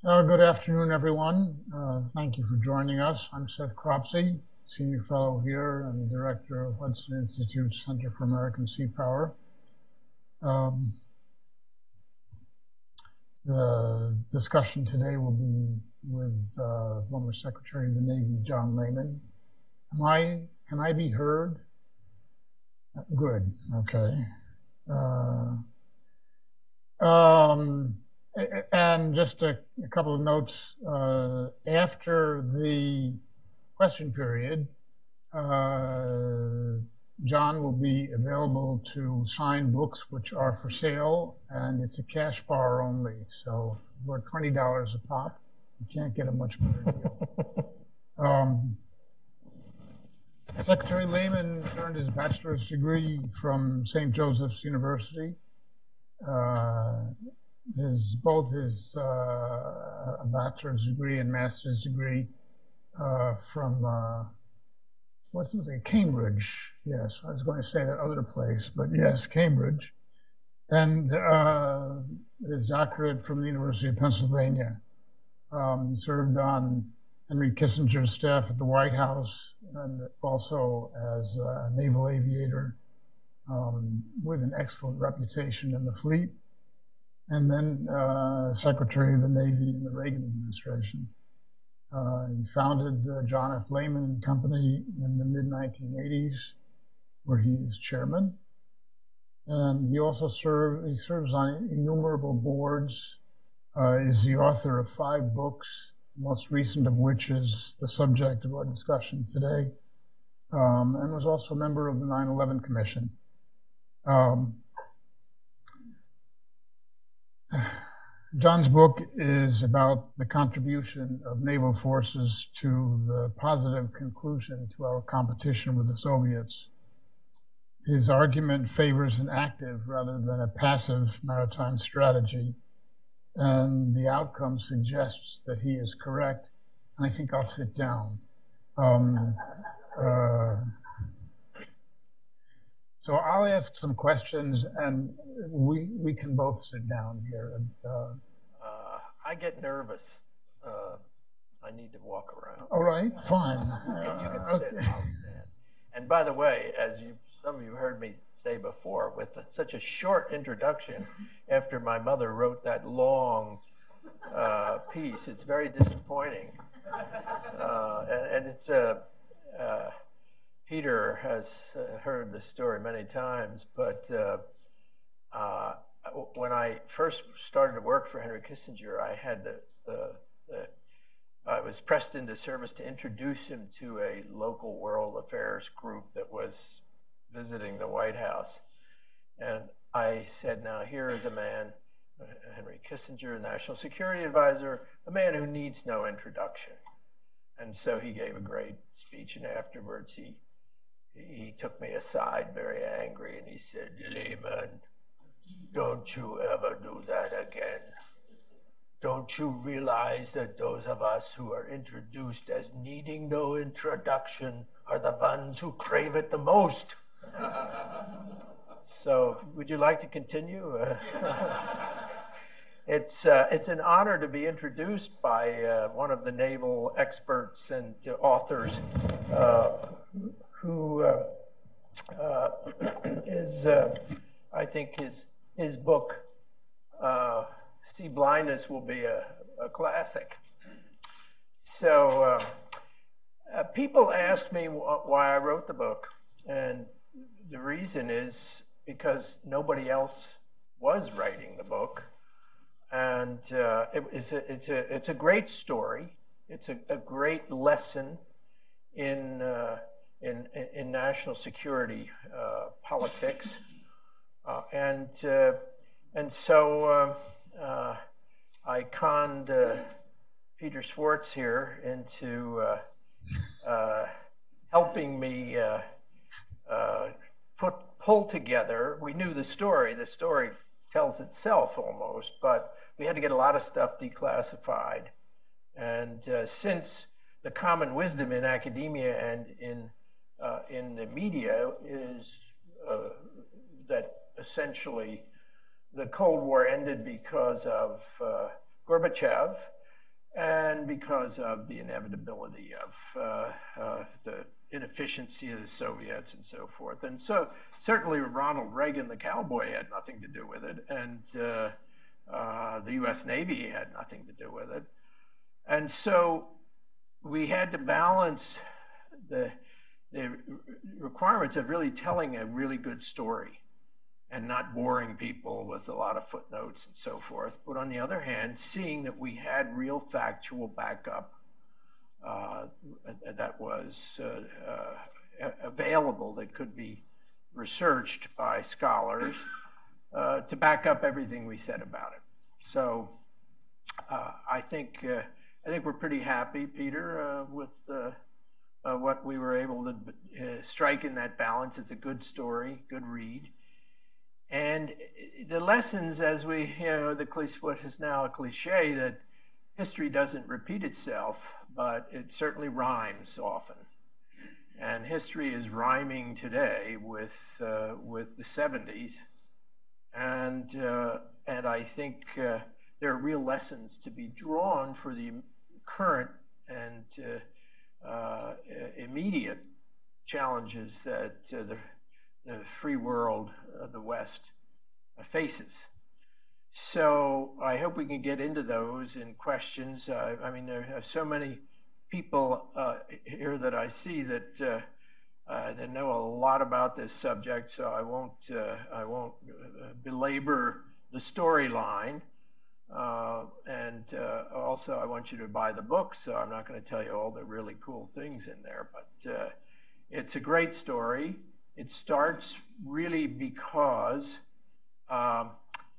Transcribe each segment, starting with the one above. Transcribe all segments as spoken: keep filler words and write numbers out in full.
Uh, good afternoon, everyone. Uh, thank you for joining us. I'm Seth Cropsey, Senior Fellow here and Director of Hudson Institute's Center for American Sea Power. Um, the discussion today will be with uh, former Secretary of the Navy, John Lehman. Am I, can I be heard? Good, okay. Uh, um, And just a, a couple of notes. Uh, after the question period, uh, John will be available to sign books which are for sale, and it's a cash bar only. So for twenty dollars a pop, you can't get a much better deal. um, Secretary Lehman earned his bachelor's degree from Saint Joseph's University. Uh, His both his uh, bachelor's degree and master's degree uh, from uh, what's it? Cambridge. Yes, I was going to say that other place, but yes, Cambridge, and uh, his doctorate from the University of Pennsylvania. Um, served on Henry Kissinger's staff at the White House, and also as a naval aviator um, with an excellent reputation in the fleet. And then uh, Secretary of the Navy in the Reagan administration. Uh, he founded the John F. Lehman Company in the mid nineteen eighties, where he is chairman. And he also serves, he serves on innumerable boards, uh, is the author of five books, the most recent of which is the subject of our discussion today, um, and was also a member of the nine eleven Commission. Um, John's book is about the contribution of naval forces to the positive conclusion to our competition with the Soviets. His argument favors an active rather than a passive maritime strategy, and the outcome suggests that he is correct. And I think I'll sit down. Um, uh, So I'll ask some questions, and we we can both sit down here. And, uh, uh, I get nervous. Uh, I need to walk around. All right, fine. Uh, you can uh, sit. okay. I'll stand. And by the way, as you some of you heard me say before, with such a short introduction, after my mother wrote that long uh, piece, it's very disappointing. Uh, and, and it's a. Uh, Peter has uh, heard the story many times, but uh, uh, when I first started to work for Henry Kissinger, I had the, the, the I was pressed into service to introduce him to a local world affairs group that was visiting the White House. And I said, now here is a man, Henry Kissinger, National Security Advisor, a man who needs no introduction. And so he gave a great speech, and afterwards he He took me aside very angry and he said, Lehman, don't you ever do that again. Don't you realize that those of us who are introduced as needing no introduction are the ones who crave it the most? So would you like to continue? It's, uh, it's an honor to be introduced by uh, one of the naval experts and uh, authors uh, who uh, uh, is, uh, I think his, his book, uh, Sea Blindness, will be a, a classic. So uh, uh, people ask me wh why I wrote the book, and the reason is because nobody else was writing the book. And uh, it, it's, a, it's, a, it's a great story. It's a, a great lesson in uh, In, in national security uh, politics, uh, and uh, and so uh, uh, I conned uh, Peter Schwartz here into uh, uh, helping me uh, uh, put pull together. We knew the story; the story tells itself almost, but we had to get a lot of stuff declassified. And uh, since the common wisdom in academia and in Uh, in the media is uh, that essentially the Cold War ended because of uh, Gorbachev, and because of the inevitability of uh, uh, the inefficiency of the Soviets and so forth. And so certainly Ronald Reagan, the cowboy, had nothing to do with it, and uh, uh, the U S Navy had nothing to do with it. And so we had to balance the, the requirements of really telling a really good story and not boring people with a lot of footnotes and so forth. But on the other hand, seeing that we had real factual backup uh, that was uh, uh, available, that could be researched by scholars uh, to back up everything we said about it. So uh, I think uh, I think we're pretty happy, Peter, uh, with uh, uh, what we were able to uh, strike in that balance. It's a good story, good read. And the lessons, as we, you know, the what is now a cliche, that history doesn't repeat itself, but it certainly rhymes often. And history is rhyming today with uh, with the seventies, and uh, and I think uh, there are real lessons to be drawn for the current and uh, uh, immediate challenges that uh, the the free world of the West faces. So I hope we can get into those in questions. Uh, I mean, there are so many people uh, here that I see that uh, uh, that know a lot about this subject. So I won't uh, I won't belabor the storyline. Uh, and uh, also, I want you to buy the book. So I'm not going to tell you all the really cool things in there, but uh, it's a great story. It starts really because um,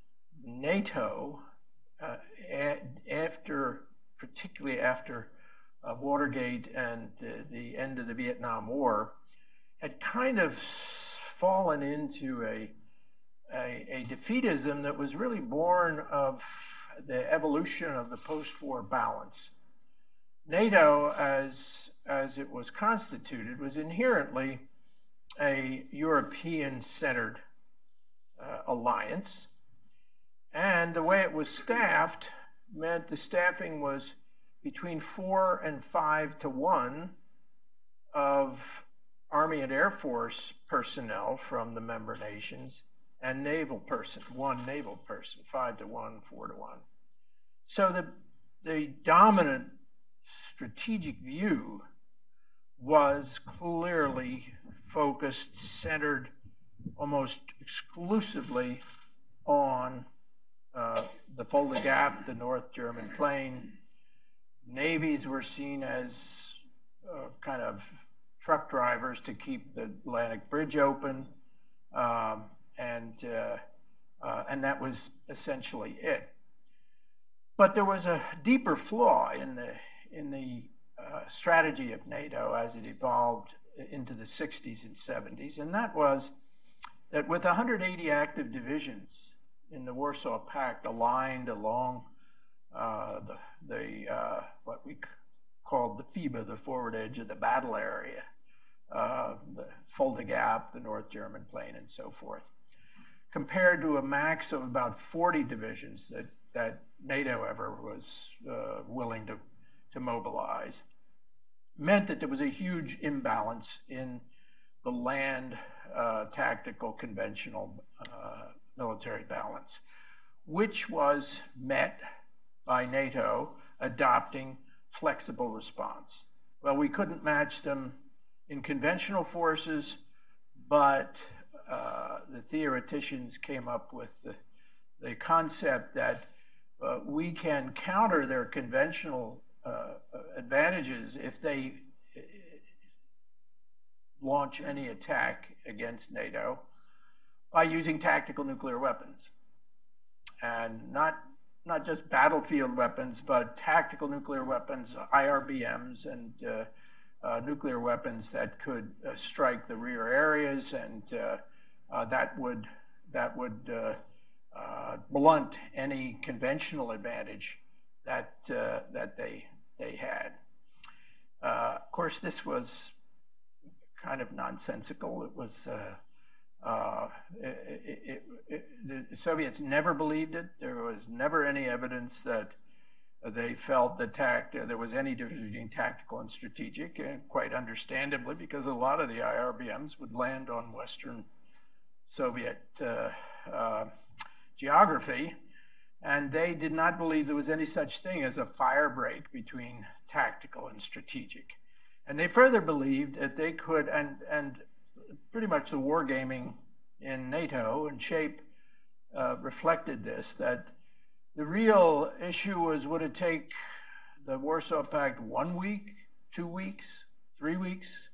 NATO, uh, a after, particularly after uh, Watergate and uh, the end of the Vietnam War, had kind of fallen into a, a, a defeatism that was really born of the evolution of the post-war balance. NATO, as, as it was constituted, was inherently a European-centered uh, alliance, and the way it was staffed meant the staffing was between four and five to one of Army and Air Force personnel from the member nations and naval person, one naval person, five to one, four to one. So the, the dominant strategic view was clearly focused, centered almost exclusively on uh, the Fulda Gap, the North German Plain. Navies were seen as uh, kind of truck drivers to keep the Atlantic Bridge open, um, and, uh, uh, and that was essentially it. But there was a deeper flaw in the, in the uh, strategy of NATO as it evolved into the sixties and seventies, and that was that with one hundred eighty active divisions in the Warsaw Pact aligned along uh, the, the uh, what we called the F I B A, the forward edge of the battle area, uh, the Fulda Gap, the North German Plain, and so forth, compared to a max of about forty divisions that, that NATO ever was uh, willing to, to mobilize, meant that there was a huge imbalance in the land uh, tactical conventional uh, military balance, which was met by NATO adopting flexible response. Well, we couldn't match them in conventional forces, but uh, the theoreticians came up with the, the concept that uh, we can counter their conventional Uh, advantages if they uh, launch any attack against NATO by using tactical nuclear weapons, and not not just battlefield weapons, but tactical nuclear weapons, I R B Ms, and uh, uh, nuclear weapons that could uh, strike the rear areas, and uh, uh, that would that would uh, uh, blunt any conventional advantage that uh, that they they had. Uh, of course, this was kind of nonsensical. It was uh, uh, it, it, it, the Soviets never believed it. There was never any evidence that They felt that tact, uh, there was any difference between tactical and strategic, and quite understandably, because a lot of the I R B Ms would land on Western Soviet uh, uh, geography, and they did not believe there was any such thing as a fire break between tactical and strategic. And they further believed that they could, and, and pretty much the wargaming in NATO and SHAPE uh, reflected this, that the real issue was, would it take the Warsaw Pact one week, two weeks, three weeks?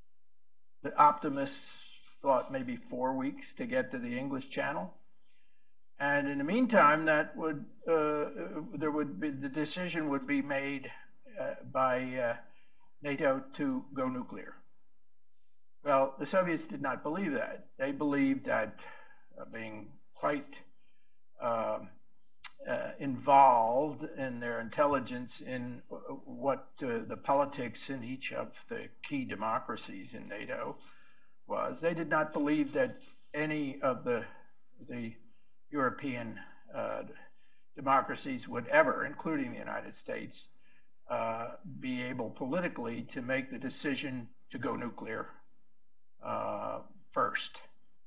The optimists thought maybe four weeks to get to the English Channel. And in the meantime, that would, uh, there would be, the decision would be made uh, by uh, NATO to go nuclear. Well, the Soviets did not believe that. They believed that uh, being quite uh, uh, involved in their intelligence in what uh, the politics in each of the key democracies in NATO was, they did not believe that any of the, the European uh, democracies would ever, including the United States, uh, be able politically to make the decision to go nuclear uh, first.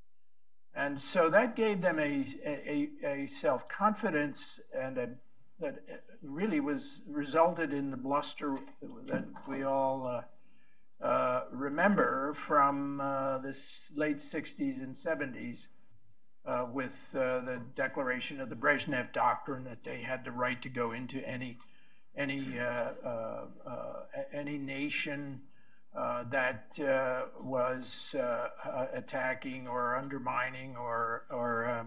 And so that gave them a, a, a self-confidence and a, that really was resulted in the bluster that we all uh, uh, remember from uh, this late sixties and seventies uh, with uh, the declaration of the Brezhnev Doctrine, that they had the right to go into any, any, uh, uh, uh, any nation Uh, that uh, was uh, uh, attacking or undermining or, or um,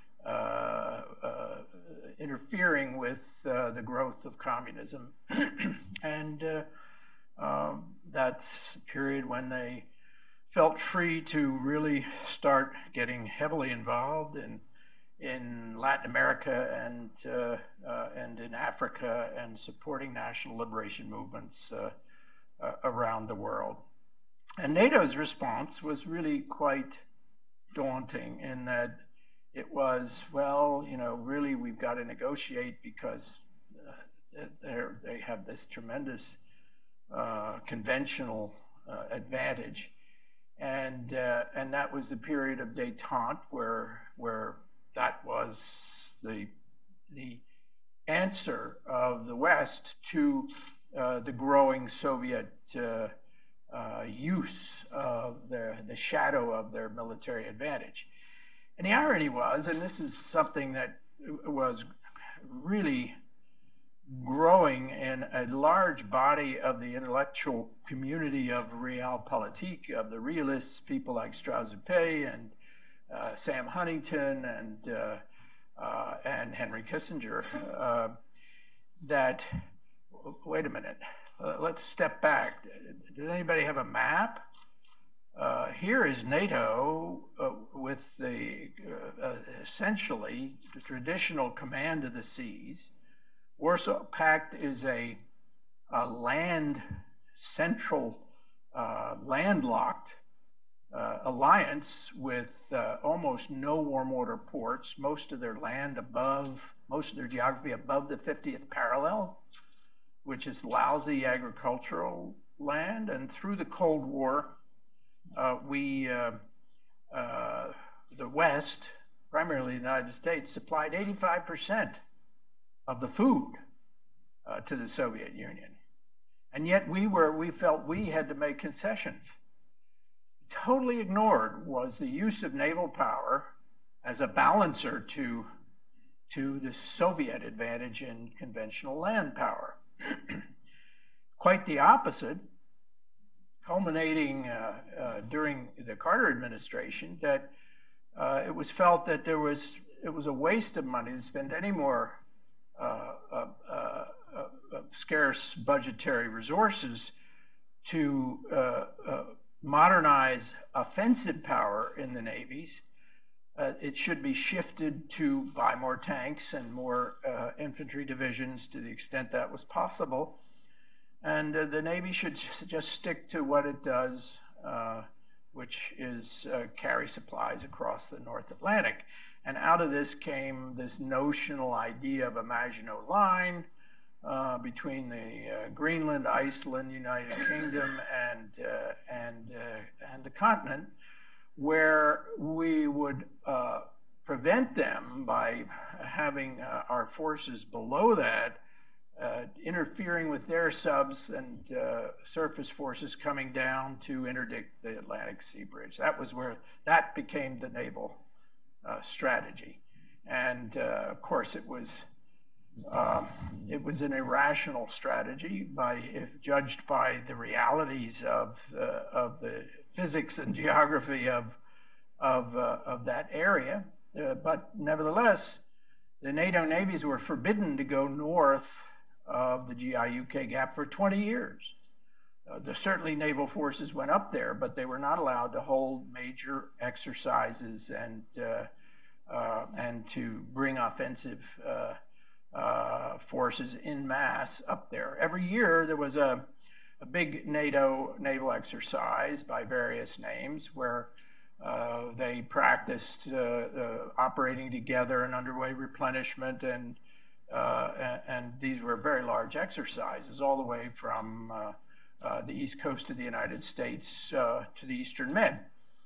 uh, uh, interfering with uh, the growth of communism. And uh, um, that's a period when they felt free to really start getting heavily involved in, in Latin America and, uh, uh, and in Africa, and supporting national liberation movements uh, Uh, around the world. And NATO's response was really quite daunting in that it was, well, you know, really we've got to negotiate because uh, they have this tremendous uh, conventional uh, advantage. And, uh, and that was the period of détente where, where that was the, the answer of the West to Uh, the growing Soviet uh, uh, use of their, the shadow of their military advantage. And the irony was, and this is something that was really growing in a large body of the intellectual community of realpolitik, of the realists, people like Strauss-Zupé and uh, Sam Huntington and, uh, uh, and Henry Kissinger, uh, that wait a minute, uh, let's step back. Does anybody have a map? Uh, here is NATO uh, with the uh, uh, essentially the traditional command of the seas. Warsaw Pact is a, a land central, uh, landlocked uh, alliance with uh, almost no warm water ports, most of their land above, most of their geography above the fiftieth parallel, which is lousy agricultural land. And through the Cold War, uh, we, uh, uh, the West, primarily the United States, supplied eighty-five percent of the food uh, to the Soviet Union. And yet we were, we felt we had to make concessions. Totally ignored was the use of naval power as a balancer to, to the Soviet advantage in conventional land power. Quite the opposite, culminating uh, uh, during the Carter administration, that uh, it was felt that there was, it was a waste of money to spend any more uh, uh, uh, uh, scarce budgetary resources to uh, uh, modernize offensive power in the navies. Uh, it should be shifted to buy more tanks and more uh, infantry divisions to the extent that was possible. And uh, the Navy should just stick to what it does, uh, which is uh, carry supplies across the North Atlantic. And out of this came this notional idea of a Maginot Line, uh, between the uh, Greenland, Iceland, United Kingdom, and uh, and uh, and the continent, where we would uh, prevent them by having uh, our forces below that uh, interfering with their subs and uh, surface forces coming down to interdict the Atlantic Sea Bridge. That was where that became the naval uh, strategy, and uh, of course it was. Um, it was an irrational strategy by, if judged by the realities of uh, of the physics and geography of of uh, of that area. Uh, but nevertheless, the NATO navies were forbidden to go north of the G I U K gap for twenty years. Uh, the, certainly, naval forces went up there, but they were not allowed to hold major exercises and uh, uh, and to bring offensive. Uh, Uh, forces in mass up there. Every year there was a, a big NATO naval exercise by various names where uh, they practiced uh, uh, operating together and underway replenishment, and, uh, and and these were very large exercises all the way from uh, uh, the east coast of the United States uh, to the Eastern Med.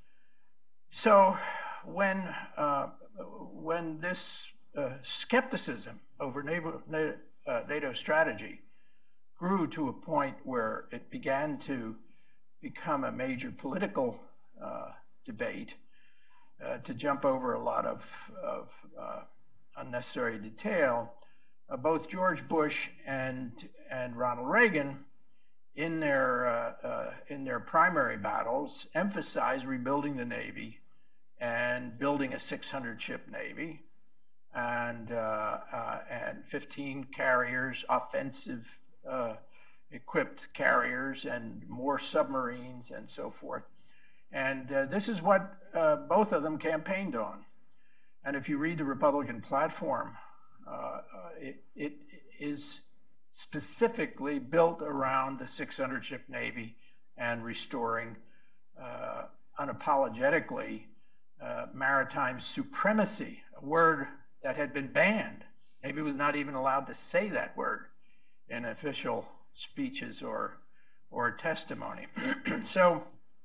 So when uh, when this Uh, skepticism over NATO, NATO, uh, NATO strategy grew to a point where it began to become a major political uh, debate. Uh, to jump over a lot of, of uh, unnecessary detail, uh, both George Bush and and Ronald Reagan, in their uh, uh, in their primary battles, emphasized rebuilding the Navy and building a six hundred ship Navy. And, uh, uh, and fifteen carriers, offensive uh, equipped carriers, and more submarines and so forth. And uh, this is what uh, both of them campaigned on. And if you read the Republican platform, uh, it, it is specifically built around the six hundred ship Navy and restoring uh, unapologetically uh, maritime supremacy, a word that had been banned. Navy was not even allowed to say that word in official speeches or or testimony. So,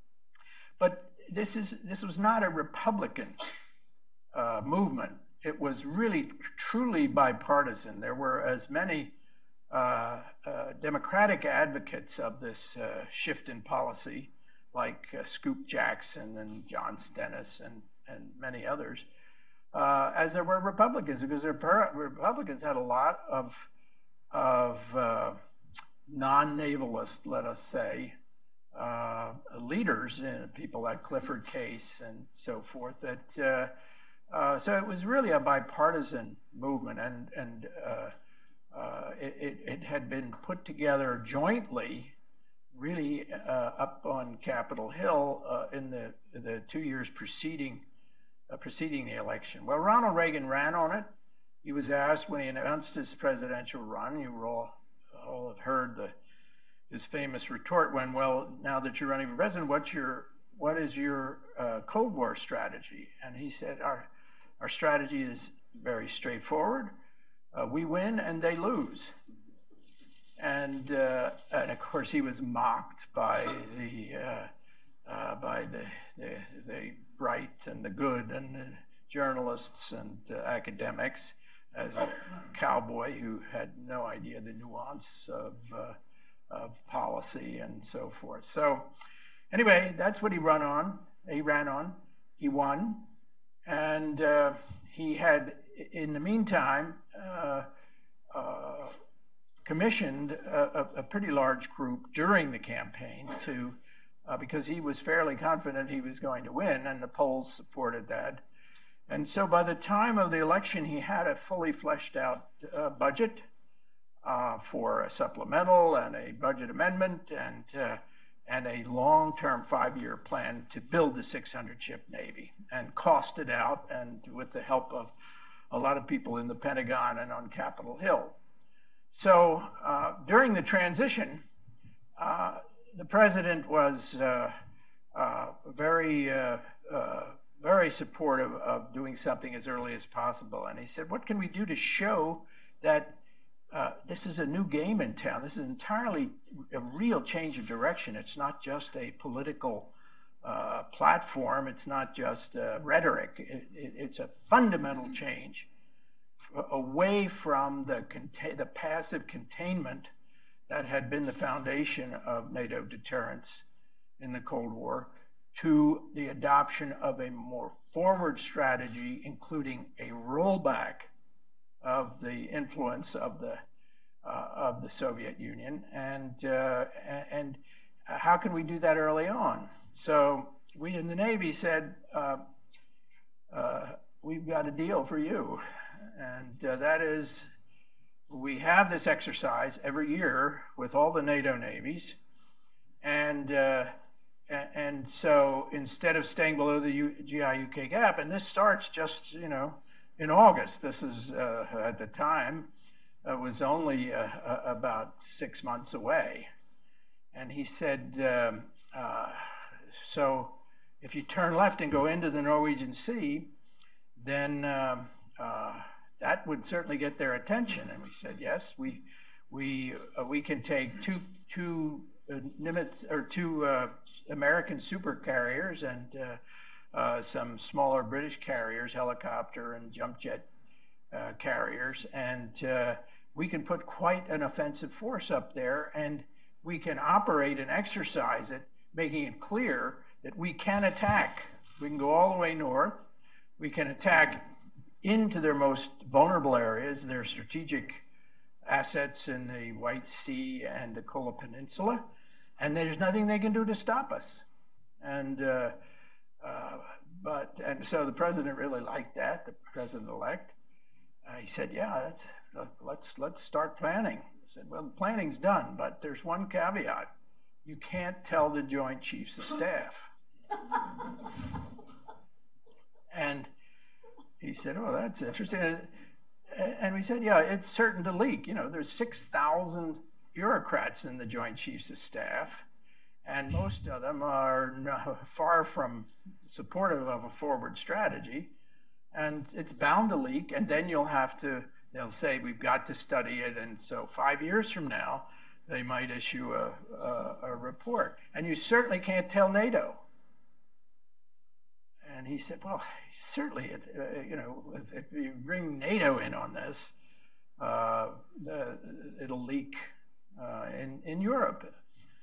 but this is this was not a Republican uh, movement. It was really truly bipartisan. There were as many uh, uh, Democratic advocates of this uh, shift in policy, like uh, Scoop Jackson and John Stennis and and many others. Uh, as there were Republicans, because the Republicans had a lot of, of uh, non-navalist, let us say, uh, leaders, and people like Clifford Case and so forth. That uh, uh, so it was really a bipartisan movement, and and uh, uh, it, it had been put together jointly, really uh, up on Capitol Hill uh, in the the two years preceding. Uh, preceding the election. Well, Ronald Reagan ran on it. He was asked when he announced his presidential run, you all, all have heard the, his famous retort when, well, now that you're running for president, what's your, what is your uh, Cold War strategy? And he said, our, our strategy is very straightforward. Uh, we win and they lose. And, uh, and of course, he was mocked by the, uh, uh, by the, the, the bright and the good and the journalists and uh, academics as a cowboy who had no idea the nuance of, uh, of policy and so forth. So anyway, that's what he ran on. He ran on. He won. And uh, he had, in the meantime, uh, uh, commissioned a, a pretty large group during the campaign to Uh, because he was fairly confident he was going to win, and the polls supported that. And so by the time of the election, he had a fully fleshed out uh, budget uh, for a supplemental and a budget amendment and, uh, and a long-term five-year plan to build the six hundred ship Navy and cost it out, and with the help of a lot of people in the Pentagon and on Capitol Hill. So uh, during the transition, uh, the president was uh, uh, very, uh, uh, very supportive of doing something as early as possible. And he said, what can we do to show that uh, this is a new game in town. This is entirely a real change of direction. It's not just a political uh, platform. It's not just uh, rhetoric. It, it, it's a fundamental change away from the, the passive containment that had been the foundation of NATO deterrence in the Cold War, to the adoption of a more forward strategy, including a rollback of the influence of the uh, of the Soviet Union, and uh, and how can we do that early on? So we in the Navy said, uh, uh, we've got a deal for you, and uh, that is, we have this exercise every year with all the NATO navies, and. Uh, And so instead of staying below the G I U K gap, and this starts just, you know, in August, this is uh, at the time, it was only uh, about six months away. And he said, um, uh, so if you turn left and go into the Norwegian Sea, then um, uh, that would certainly get their attention. And we said, yes, we, we, uh, we can take two, two Uh, Nimitz, or two uh, American super carriers and uh, uh, some smaller British carriers, helicopter and jump jet uh, carriers, and uh, we can put quite an offensive force up there, and we can operate and exercise it, making it clear that we can attack. We can go all the way north. We can attack into their most vulnerable areas, their strategic assets in the White Sea and the Kola Peninsula, and there's nothing they can do to stop us. And uh, uh, but and so the president really liked that, the president-elect. Uh, he said, "Yeah, that's let's let's start planning." I said, "Well, the planning's done, but there's one caveat: you can't tell the Joint Chiefs of Staff." And he said, "Oh, that's interesting." And we said, yeah, it's certain to leak. You know, there's six thousand bureaucrats in the Joint Chiefs of Staff, and most of them are no, far from supportive of a forward strategy. And it's bound to leak, and then you'll have to, they'll say, we've got to study it. And so five years from now, they might issue a, a, a report. And you certainly can't tell NATO. And he said, well, certainly, it, uh, you know, if, if you bring NATO in on this, uh, the, it'll leak uh, in, in Europe.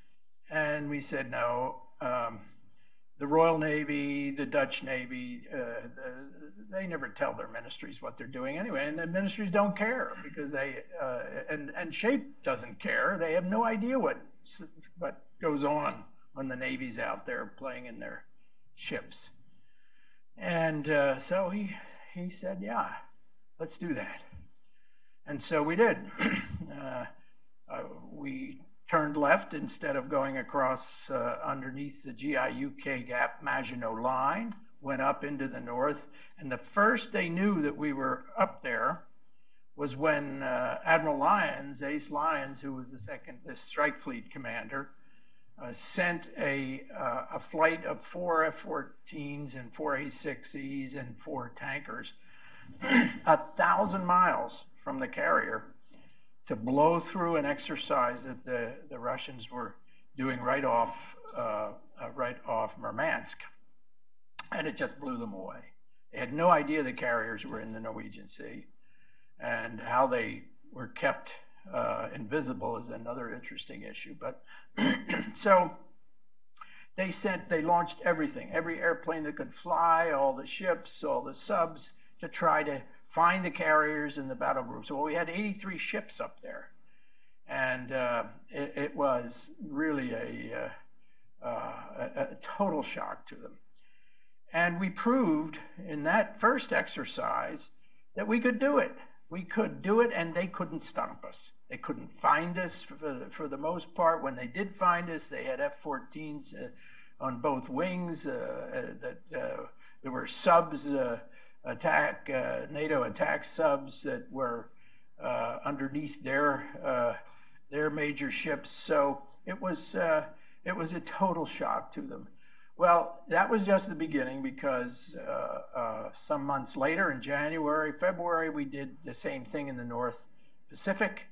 And we said, no, um, the Royal Navy, the Dutch Navy, uh, the, they never tell their ministries what they're doing anyway. And the ministries don't care because they, uh, and, and SHAPE doesn't care. They have no idea what, what goes on when the Navy's out there playing in their ships. And uh, so he, he said, yeah, let's do that. And so we did. uh, uh, we turned left instead of going across uh, underneath the G I U K gap Maginot Line, went up into the north. And the first they knew that we were up there was when uh, Admiral Lyons, Ace Lyons, who was the second, the Strike Fleet commander, Uh, sent a, uh, a flight of four F fourteens and four A six Es and four tankers a thousand miles from the carrier to blow through an exercise that the, the Russians were doing right off, uh, uh, right off Murmansk. And it just blew them away. They had no idea the carriers were in the Norwegian Sea, and how they were kept Uh, invisible is another interesting issue. But so they sent, they launched everything, every airplane that could fly, all the ships, all the subs, to try to find the carriers in the battle groups. So we had eighty-three ships up there. And uh, it, it was really a, uh, uh, a, a total shock to them. And we proved in that first exercise that we could do it. We could do it, and they couldn't stop us. They couldn't find us for the, for the most part. When they did find us, they had F fourteens uh, on both wings. Uh, uh, that uh, there were subs, uh, attack uh, NATO attack subs that were uh, underneath their uh, their major ships. So it was uh, it was a total shock to them. Well, that was just the beginning, because uh, uh, some months later, in January, February, we did the same thing in the North Pacific.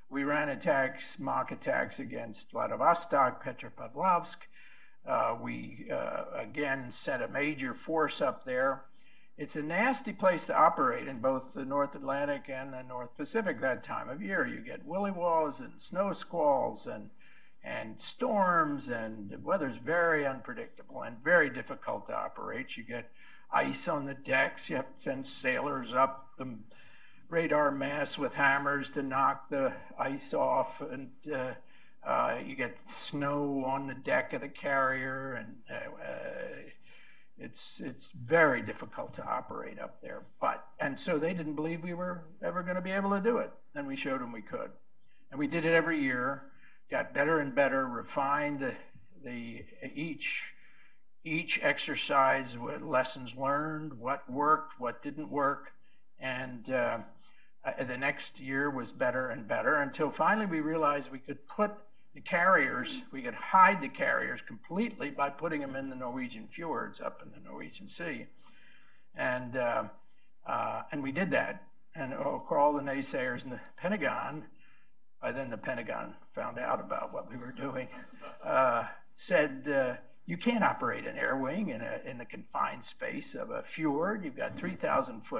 we ran attacks, mock attacks against Vladivostok, Petropavlovsk. Uh, we, uh, again, sent a major force up there. It's a nasty place to operate in both the North Atlantic and the North Pacific that time of year. You get willy walls and snow squalls and, and storms, and the weather's very unpredictable and very difficult to operate. You get ice on the decks. You have to send sailors up the radar mast with hammers to knock the ice off, and uh, uh, you get snow on the deck of the carrier, and uh, it's it's very difficult to operate up there. But and so they didn't believe we were ever going to be able to do it, and we showed them we could, and we did it every year, got better and better, refined the the each. Each exercise with lessons learned, what worked, what didn't work, and uh, the next year was better and better until finally we realized we could put the carriers, we could hide the carriers completely by putting them in the Norwegian fjords up in the Norwegian Sea. And, uh, uh, and we did that. And oh, for all the naysayers in the Pentagon, by then the Pentagon found out about what we were doing, uh, said, uh, you can't operate an air wing in, a, in the confined space of a fjord. You've got three thousand foot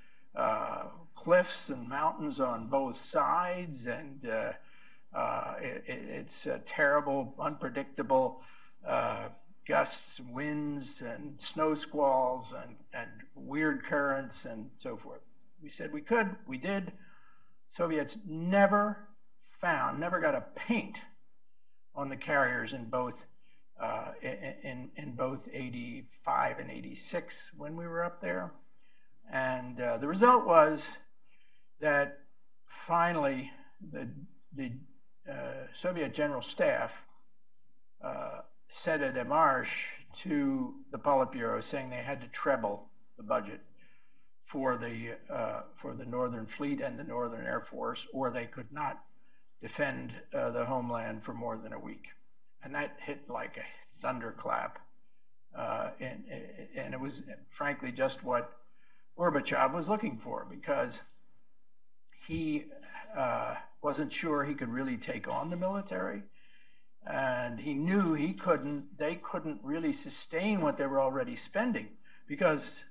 uh, cliffs and mountains on both sides, and uh, uh, it, it's a terrible, unpredictable uh, gusts, winds, and snow squalls, and, and weird currents, and so forth. We said we could, we did. Soviets never found, never got a paint on the carriers in both Uh, in, in both eighty-five and eighty-six when we were up there. And uh, the result was that finally the, the uh, Soviet General Staff uh, set a démarche to the Politburo saying they had to treble the budget for the, uh, for the Northern Fleet and the Northern Air Force, or they could not defend uh, the homeland for more than a week. And that hit like a thunderclap. Uh, and, and it was, frankly, just what Gorbachev was looking for, because he uh, wasn't sure he could really take on the military. And he knew he couldn't, they couldn't really sustain what they were already spending, because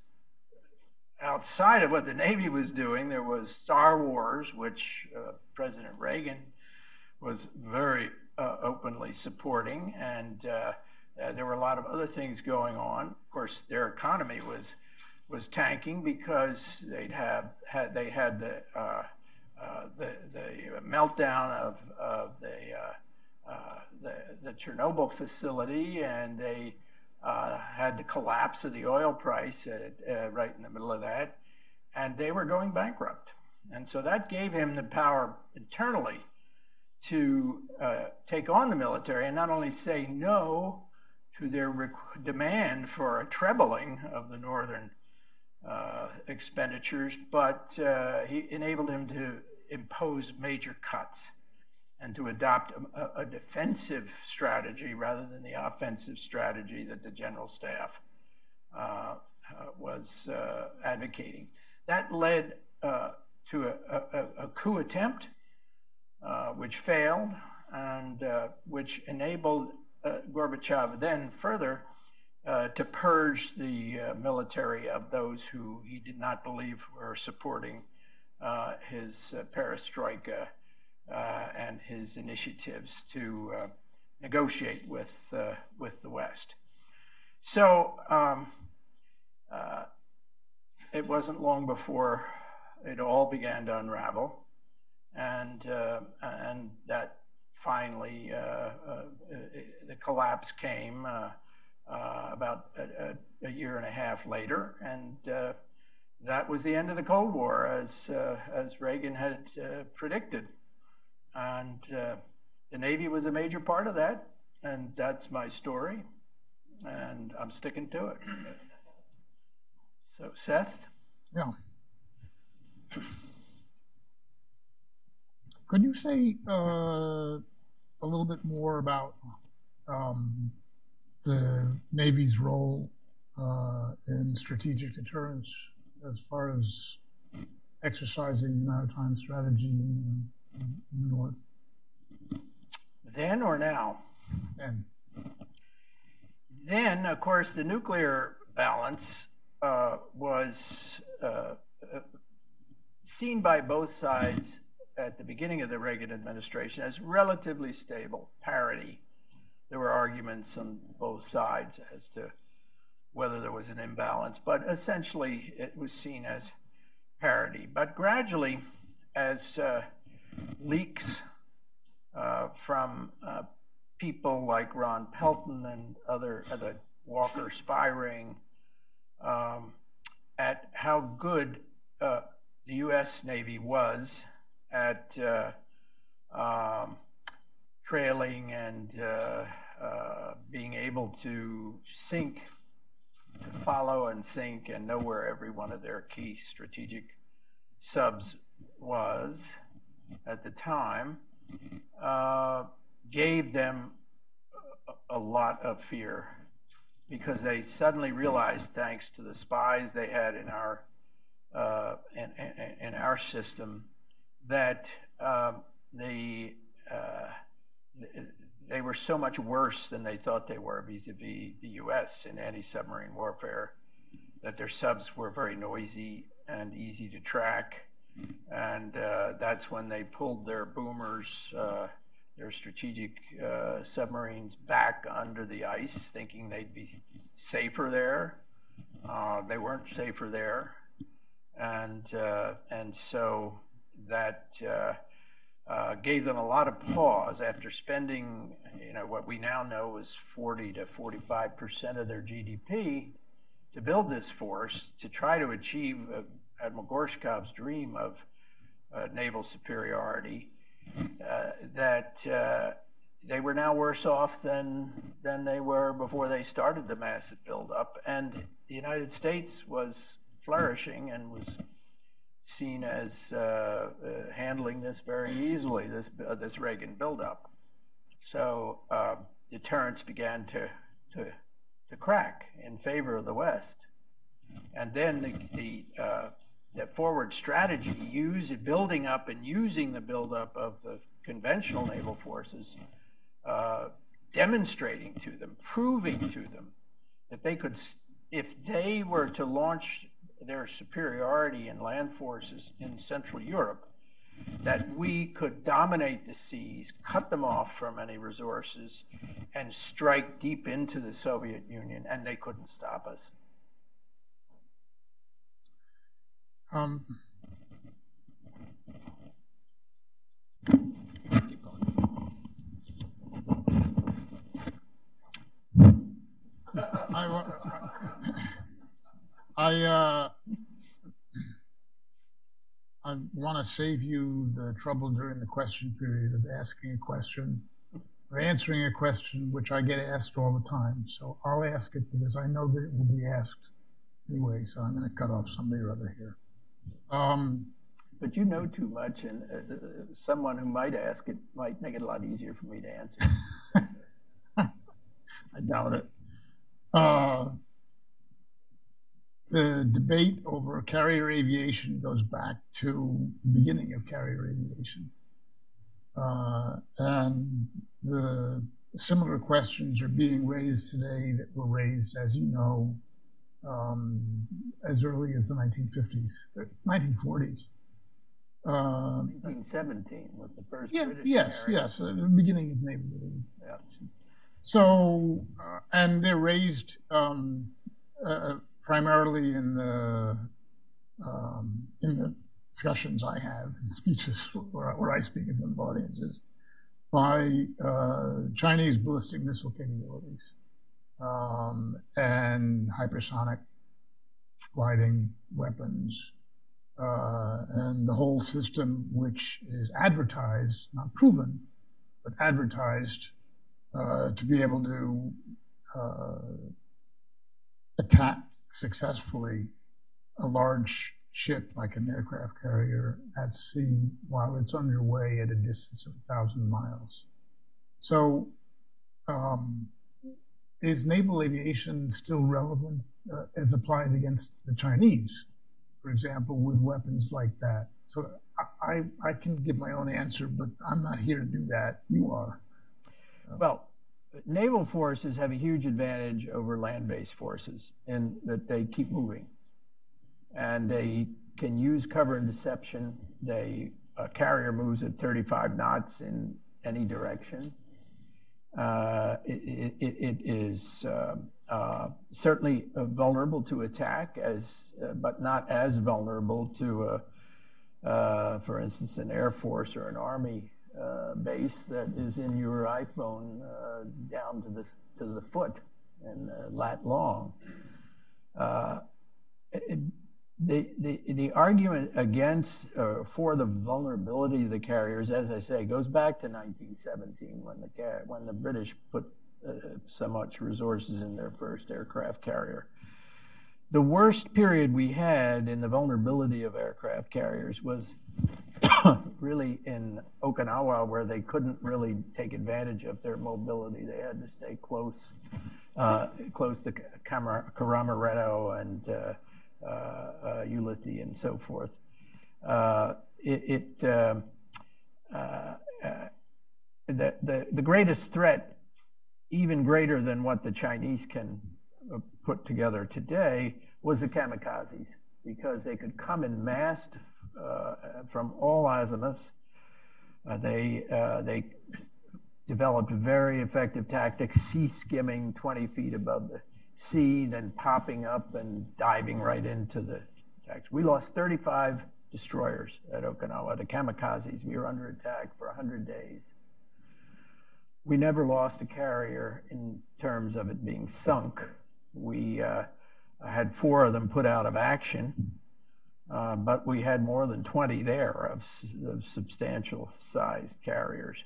outside of what the Navy was doing, there was Star Wars, which uh, President Reagan was very Uh, openly supporting, and uh, uh, there were a lot of other things going on. Of course, their economy was was tanking because they'd have had they had the uh, uh, the, the meltdown of, of the, uh, uh, the the Chernobyl facility, and they uh, had the collapse of the oil price at, uh, right in the middle of that, and they were going bankrupt. And so that gave him the power internally to uh, take on the military and not only say no to their demand for a trebling of the northern uh, expenditures, but uh, he enabled him to impose major cuts and to adopt a, a defensive strategy rather than the offensive strategy that the General Staff uh, uh, was uh, advocating. That led uh, to a, a, a coup attempt, Uh, which failed, and uh, which enabled uh, Gorbachev then further uh, to purge the uh, military of those who he did not believe were supporting uh, his uh, perestroika uh, and his initiatives to uh, negotiate with, uh, with the West. So um, uh, it wasn't long before it all began to unravel. And uh, and that finally, uh, uh, the collapse came uh, uh, about a, a year and a half later, and uh, that was the end of the Cold War, as uh, as Reagan had uh, predicted. And uh, the Navy was a major part of that, and that's my story, and I'm sticking to it. So, Seth? Yeah. Could you say uh, a little bit more about um, the Navy's role uh, in strategic deterrence as far as exercising maritime strategy in in the north. Then or now? Then. Then, of course, the nuclear balance uh, was uh, seen by both sides at the beginning of the Reagan administration as relatively stable, parity. There were arguments on both sides as to whether there was an imbalance, but essentially it was seen as parity. But gradually, as uh, leaks uh, from uh, people like Ron Pelton and other, other Walker spy ring, um, at how good uh, the U S Navy was at uh, um, trailing and uh, uh, being able to sink, to follow and sink and know where every one of their key strategic subs was at the time, uh, gave them a, a lot of fear, because they suddenly realized, thanks to the spies they had in our uh, in, in, in our system, that um, the uh, they were so much worse than they thought they were vis-a-vis the U S in anti-submarine warfare, that their subs were very noisy and easy to track. And uh, that's when they pulled their boomers, uh, their strategic uh, submarines back under the ice, thinking they'd be safer there. Uh, they weren't safer there. And, uh, and so that uh, uh, gave them a lot of pause after spending, you know, what we now know is forty to forty-five percent of their G D P to build this force, to try to achieve uh, Admiral Gorshkov's dream of uh, naval superiority, uh, that uh, they were now worse off than, than they were before they started the massive buildup. And the United States was flourishing and was seen as uh, uh, handling this very easily, this, uh, this Reagan buildup. So uh, deterrence began to, to, to crack in favor of the West. And then the, the, uh, the forward strategy, use it, building up and using the buildup of the conventional naval forces, uh, demonstrating to them, proving to them that they could, if they were to launch their superiority in land forces in Central Europe, that we could dominate the seas, cut them off from any resources, and strike deep into the Soviet Union, and they couldn't stop us. Um, Keep going. I, I, uh, I want to save you the trouble during the question period of asking a question, of answering a question which I get asked all the time. So I'll ask it because I know that it will be asked anyway, so I'm going to cut off somebody or other here. Um, but you know too much, and uh, someone who might ask it might make it a lot easier for me to answer. I doubt it. Uh, the debate over carrier aviation goes back to the beginning of carrier aviation. Uh, and the similar questions are being raised today that were raised, as you know, um, as early as the nineteen fifties, nineteen forties. Uh, nineteen seventeen with the first yeah, British yes, carrier. yes, at the beginning of naval aviation. Yeah. So, uh, and they're raised um, uh, primarily in the um, in the discussions I have in speeches where, where I speak in front of audiences by uh, Chinese ballistic missile capabilities um, and hypersonic gliding weapons uh, and the whole system, which is advertised, not proven, but advertised uh, to be able to uh, attack successfully a large ship like an aircraft carrier at sea while it's underway at a distance of a thousand miles. So um, is naval aviation still relevant uh, as applied against the Chinese, for example, with weapons like that? So I, I can give my own answer, but I'm not here to do that. You are. Well, naval forces have a huge advantage over land-based forces in that they keep moving. And they can use cover and deception. They, a carrier moves at thirty-five knots in any direction. Uh, it, it, it is uh, uh, certainly uh, vulnerable to attack, as, uh, but not as vulnerable to, uh, uh, for instance, an Air Force or an Army uh, base that is in your iPhone uh, down to the, to the foot and uh, lat long. Uh, it, The, the, the argument against or for the vulnerability of the carriers, as I say, goes back to nineteen seventeen when the, when the British put uh, so much resources in their first aircraft carrier. The worst period we had in the vulnerability of aircraft carriers was really in Okinawa, where they couldn't really take advantage of their mobility. They had to stay close, uh, close to Karamaretto and uh, Uh, uh, Ulithi and so forth. Uh, it, it uh, uh, uh, the, the, the greatest threat, even greater than what the Chinese can put together today, was the kamikazes, because they could come in mass uh, from all azimuths. Uh, they, uh, they developed very effective tactics, sea skimming twenty feet above the sea, then popping up and diving right into the attacks. We lost thirty-five destroyers at Okinawa, the kamikazes. We were under attack for one hundred days. We never lost a carrier in terms of it being sunk. We uh, had four of them put out of action, uh, but we had more than twenty there of, of substantial sized carriers.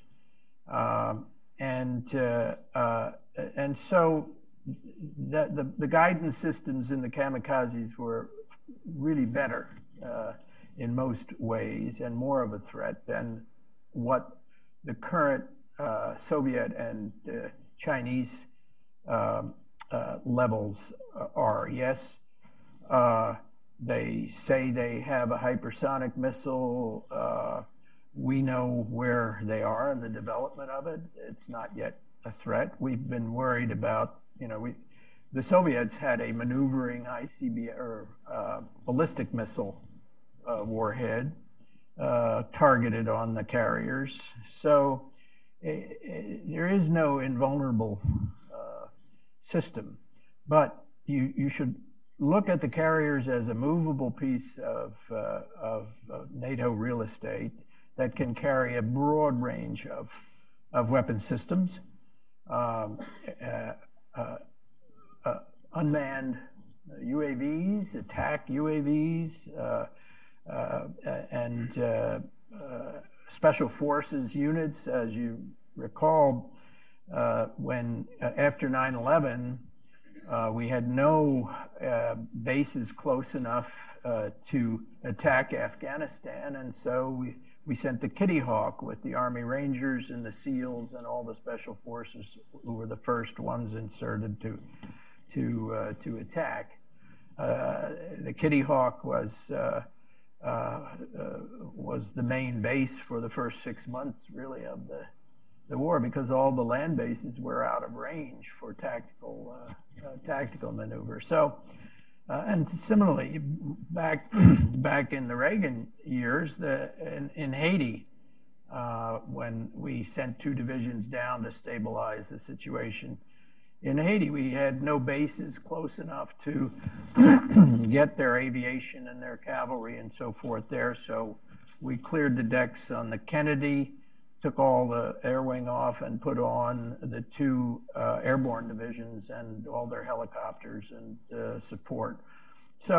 Um, and, uh, uh, and so The, the, the guidance systems in the kamikazes were really better uh, in most ways and more of a threat than what the current uh, Soviet and uh, Chinese uh, uh, levels are. Yes, uh, they say they have a hypersonic missile. Uh, we know where they are in the development of it. It's not yet a threat. We've been worried about You know, we, the Soviets had a maneuvering I C B M or uh, ballistic missile uh, warhead uh, targeted on the carriers. So it, it, there is no invulnerable uh, system, but you you should look at the carriers as a movable piece of, uh, of, of NATO real estate that can carry a broad range of of weapon systems. Um, uh, Uh, uh, unmanned U A Vs, attack U A Vs, uh, uh, and uh, uh, special forces units. As you recall, uh, when uh, after nine eleven, uh, we had no uh, bases close enough uh, to attack Afghanistan, and so we We sent the Kitty Hawk with the Army Rangers and the SEALs and all the special forces who were the first ones inserted to to uh, to attack. Uh, the Kitty Hawk was uh, uh, uh, was the main base for the first six months, really, of the the war, because all the land bases were out of range for tactical uh, uh, tactical maneuver. So. Uh, and similarly, back back in the Reagan years, the, in, in Haiti, uh, when we sent two divisions down to stabilize the situation, in Haiti we had no bases close enough to get their aviation and their cavalry and so forth there. So we cleared the decks on the Kennedy, took all the air wing off, and put on the two uh, airborne divisions and all their helicopters and uh, support. So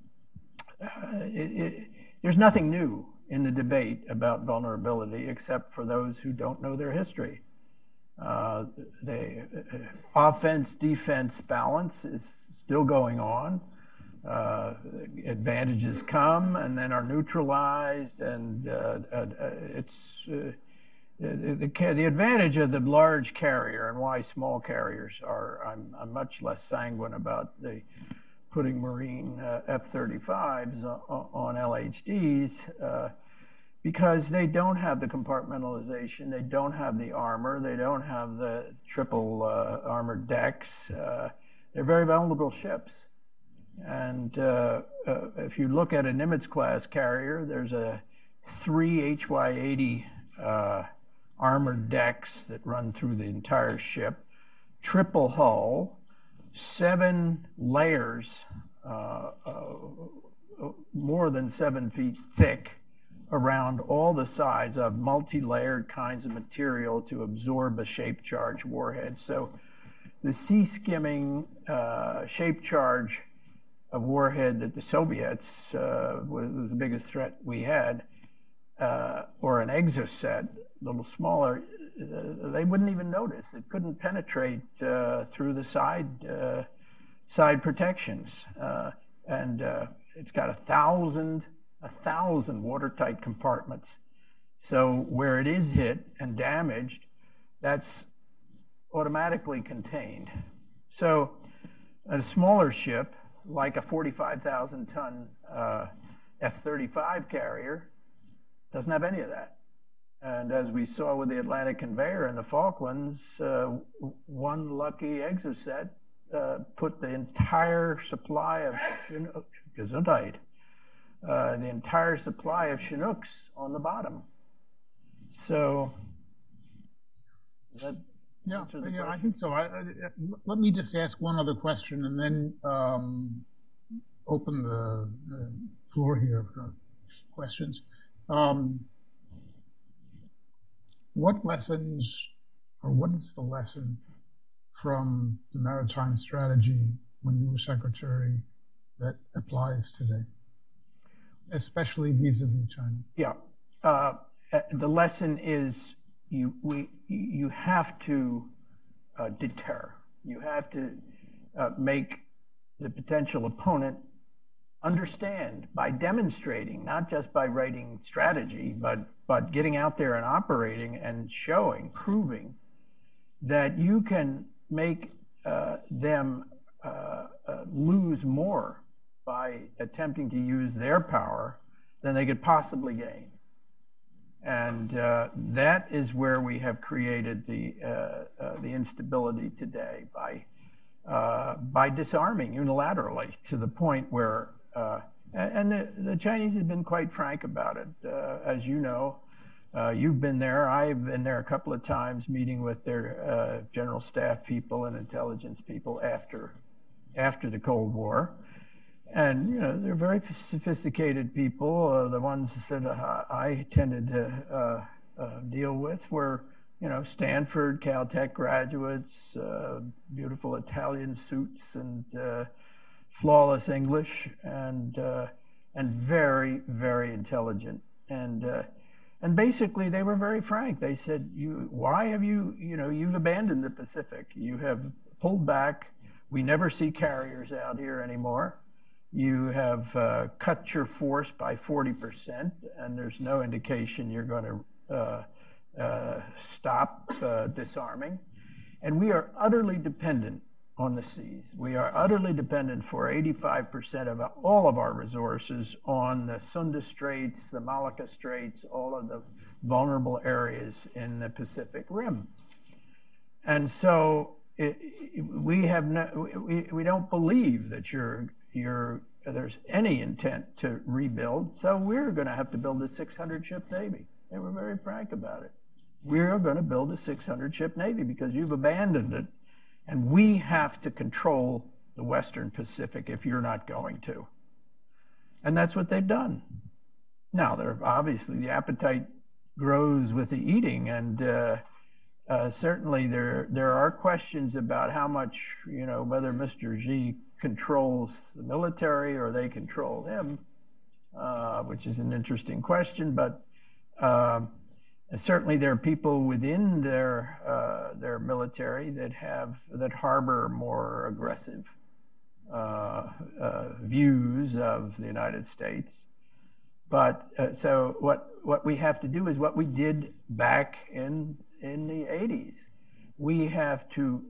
uh, it, it, there's nothing new in the debate about vulnerability except for those who don't know their history. Uh, the uh, offense-defense balance is still going on. Uh, advantages come and then are neutralized, and uh, uh, it's... Uh, The, the, the advantage of the large carrier, and why small carriers are, I'm, I'm much less sanguine about the putting Marine uh, F thirty-fives on, on L H Ds, uh, because they don't have the compartmentalization, they don't have the armor, they don't have the triple uh, armored decks. Uh, they're very vulnerable ships. And uh, uh, if you look at a Nimitz-class carrier, there's a three H Y eighty uh, armored decks that run through the entire ship, triple hull, seven layers, uh, uh, more than seven feet thick, around all the sides of multi-layered kinds of material to absorb a shape charge warhead. So the sea skimming uh, shape charge a warhead that the Soviets uh, was, was the biggest threat we had, uh, or an exocet, a little smaller, uh, they wouldn't even notice. It couldn't penetrate uh, through the side uh, side protections, uh, and uh, it's got a thousand a thousand watertight compartments. So where it is hit and damaged, that's automatically contained. So a smaller ship, like a forty-five thousand ton uh, F thirty-five carrier, doesn't have any of that. And as we saw with the Atlantic Conveyor in the Falklands, uh, one lucky exocet uh, put the entire supply of Chinook, Gesundheit, uh, the entire supply of Chinooks on the bottom. So, is that Yeah, yeah, I think so. I, I, let me just ask one other question and then um, open the, the floor here for questions. Um, what lessons, or what is the lesson from the maritime strategy when you were secretary that applies today, especially vis-a-vis China? Yeah, uh, the lesson is You, we, you have to uh, deter. You have to uh, make the potential opponent understand by demonstrating, not just by writing strategy, but, but getting out there and operating and showing, proving that you can make uh, them uh, uh, lose more by attempting to use their power than they could possibly gain. And uh, that is where we have created the uh, uh, the instability today by uh, by disarming unilaterally to the point where uh, and the, the Chinese have been quite frank about it. Uh, as you know, uh, you've been there. I've been there a couple of times, meeting with their uh, general staff people and intelligence people after after the Cold War. And, you know, they're very sophisticated people. Uh, the ones that uh, I tended to uh, uh, deal with were, you know, Stanford, Caltech graduates, uh, beautiful Italian suits, and uh, flawless English, and uh, and very, very intelligent. And uh, and basically, they were very frank. They said, "You, why have you, you know, you've abandoned the Pacific. You have pulled back. We never see carriers out here anymore. You have uh, cut your force by forty percent, and there's no indication you're going to uh, uh, stop uh, disarming. And we are utterly dependent on the seas. We are utterly dependent for eighty-five percent of all of our resources on the Sunda Straits, the Malacca Straits, all of the vulnerable areas in the Pacific Rim. And so it, it, we have no, we, we don't believe that you're You're, there's any intent to rebuild, so we're going to have to build a six hundred ship Navy. They were very frank about it. We're going to build a six hundred ship Navy because you've abandoned it, and we have to control the Western Pacific if you're not going to. And that's what they've done. Now, they're, obviously, the appetite grows with the eating, and uh, uh, certainly there there are questions about how much, you know, whether Mister Xi controls the military or they control him, uh, which is an interesting question. But uh, certainly there are people within their uh, their military that have that harbor more aggressive uh, uh, views of the United States. But uh, so what what we have to do is what we did back in in the eighties. We have to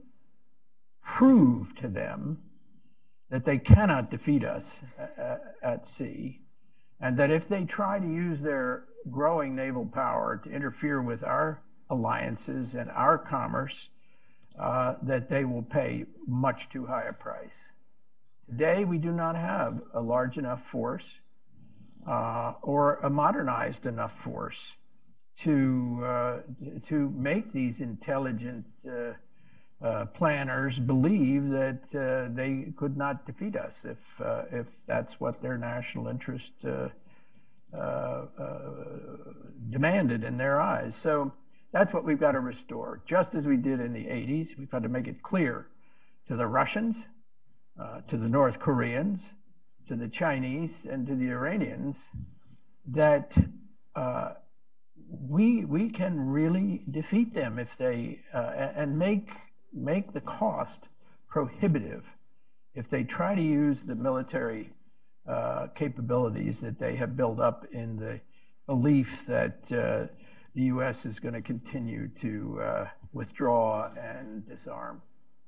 prove to them that they cannot defeat us at sea, and that if they try to use their growing naval power to interfere with our alliances and our commerce, uh, that they will pay much too high a price. Today, we do not have a large enough force uh, or a modernized enough force to, uh, to make these intelligent uh, uh, planners believe that uh, they could not defeat us if, uh, if that's what their national interest uh, uh, uh, demanded in their eyes. So that's what we've got to restore. Just as we did in the eighties, we've got to make it clear to the Russians, uh, to the North Koreans, to the Chinese, and to the Iranians that uh, we we can really defeat them if they uh, and make make the cost prohibitive if they try to use the military uh, capabilities that they have built up in the belief that uh, the U S is going to continue to uh, withdraw and disarm.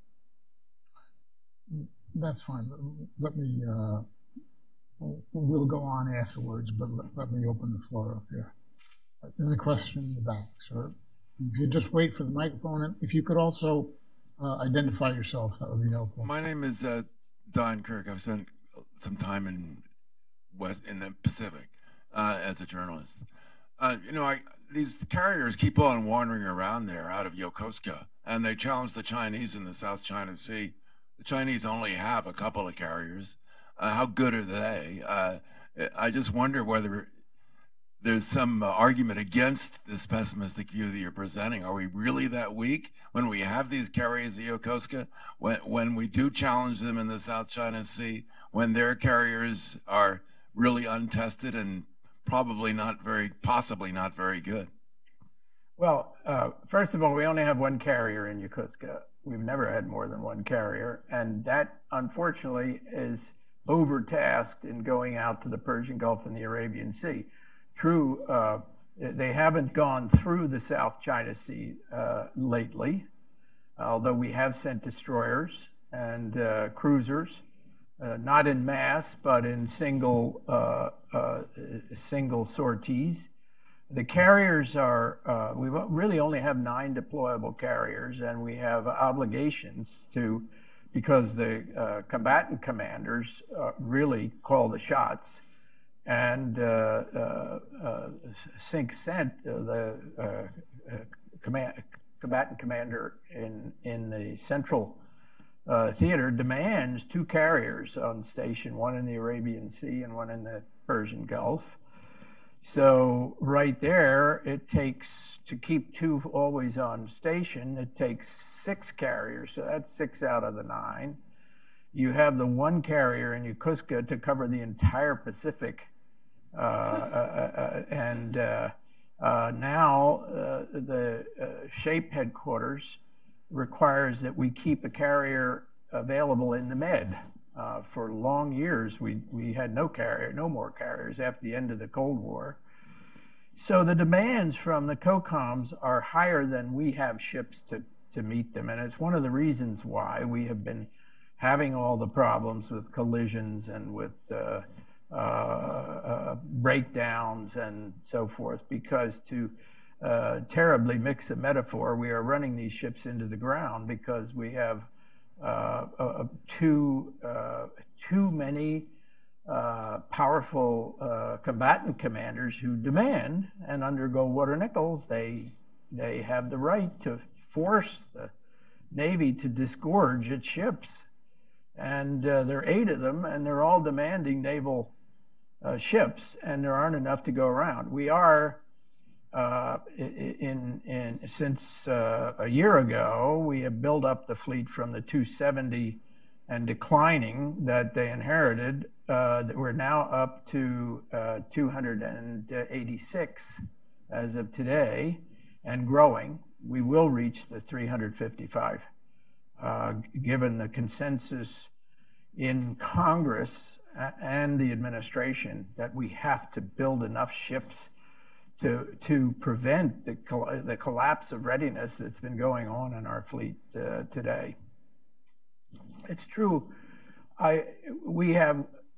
That's fine. Let me, uh, we'll go on afterwards, but let, let me open the floor up here. There's a question in the back, sir. If you just wait for the microphone, and if you could also uh, identify yourself, that would be helpful. My name is uh, Don Kirk. I've spent some time in West in the Pacific uh, as a journalist. Uh, you know, I, these carriers keep on wandering around there out of Yokosuka, and they challenge the Chinese in the South China Sea. The Chinese only have a couple of carriers. Uh, how good are they? Uh, I just wonder whether there's some uh, argument against this pessimistic view that you're presenting. Are we really that weak when we have these carriers at Yokosuka, when, when we do challenge them in the South China Sea, when their carriers are really untested and probably not very, possibly not very good? Well, uh, first of all, we only have one carrier in Yokosuka. We've never had more than one carrier, and that, unfortunately, is overtasked in going out to the Persian Gulf and the Arabian Sea. True, uh, they haven't gone through the South China Sea uh, lately, although we have sent destroyers and uh, cruisers, uh, not in mass, but in single, uh, uh, single sorties. The carriers are, uh, we really only have nine deployable carriers, and we have obligations to, because the uh, combatant commanders uh, really call the shots. And uh, uh, uh, Cinque Cent, uh, the uh, uh, command, combatant commander in, in the Central uh, Theater, demands two carriers on station, one in the Arabian Sea and one in the Persian Gulf. So right there, it takes, to keep two always on station, it takes six carriers. So that's six out of the nine. You have the one carrier in Yokosuka to cover the entire Pacific. Uh, uh, uh, and uh, uh, now uh, the uh, SHAPE headquarters requires that we keep a carrier available in the Med. Uh, for long years, we, we had no carrier, no more carriers after the end of the Cold War. So the demands from the COCOMs are higher than we have ships to, to meet them. And it's one of the reasons why we have been having all the problems with collisions and with uh, uh, uh, breakdowns and so forth, because to uh, terribly mix a metaphor, we are running these ships into the ground because we have Uh, uh, too, uh, too many uh, powerful uh, combatant commanders who demand and undergo water nickels. They, they have the right to force the Navy to disgorge its ships. And uh, there are eight of them, and they're all demanding naval uh, ships, and there aren't enough to go around. We are Uh, in, in, since uh, a year ago, we have built up the fleet from the two seventy and declining that they inherited. Uh, that we're now up to uh, two hundred eighty-six as of today and growing. We will reach the three hundred fifty-five, uh, given the consensus in Congress and the administration that we have to build enough ships to to prevent the the collapse of readiness that's been going on in our fleet uh, today. It's true. I we have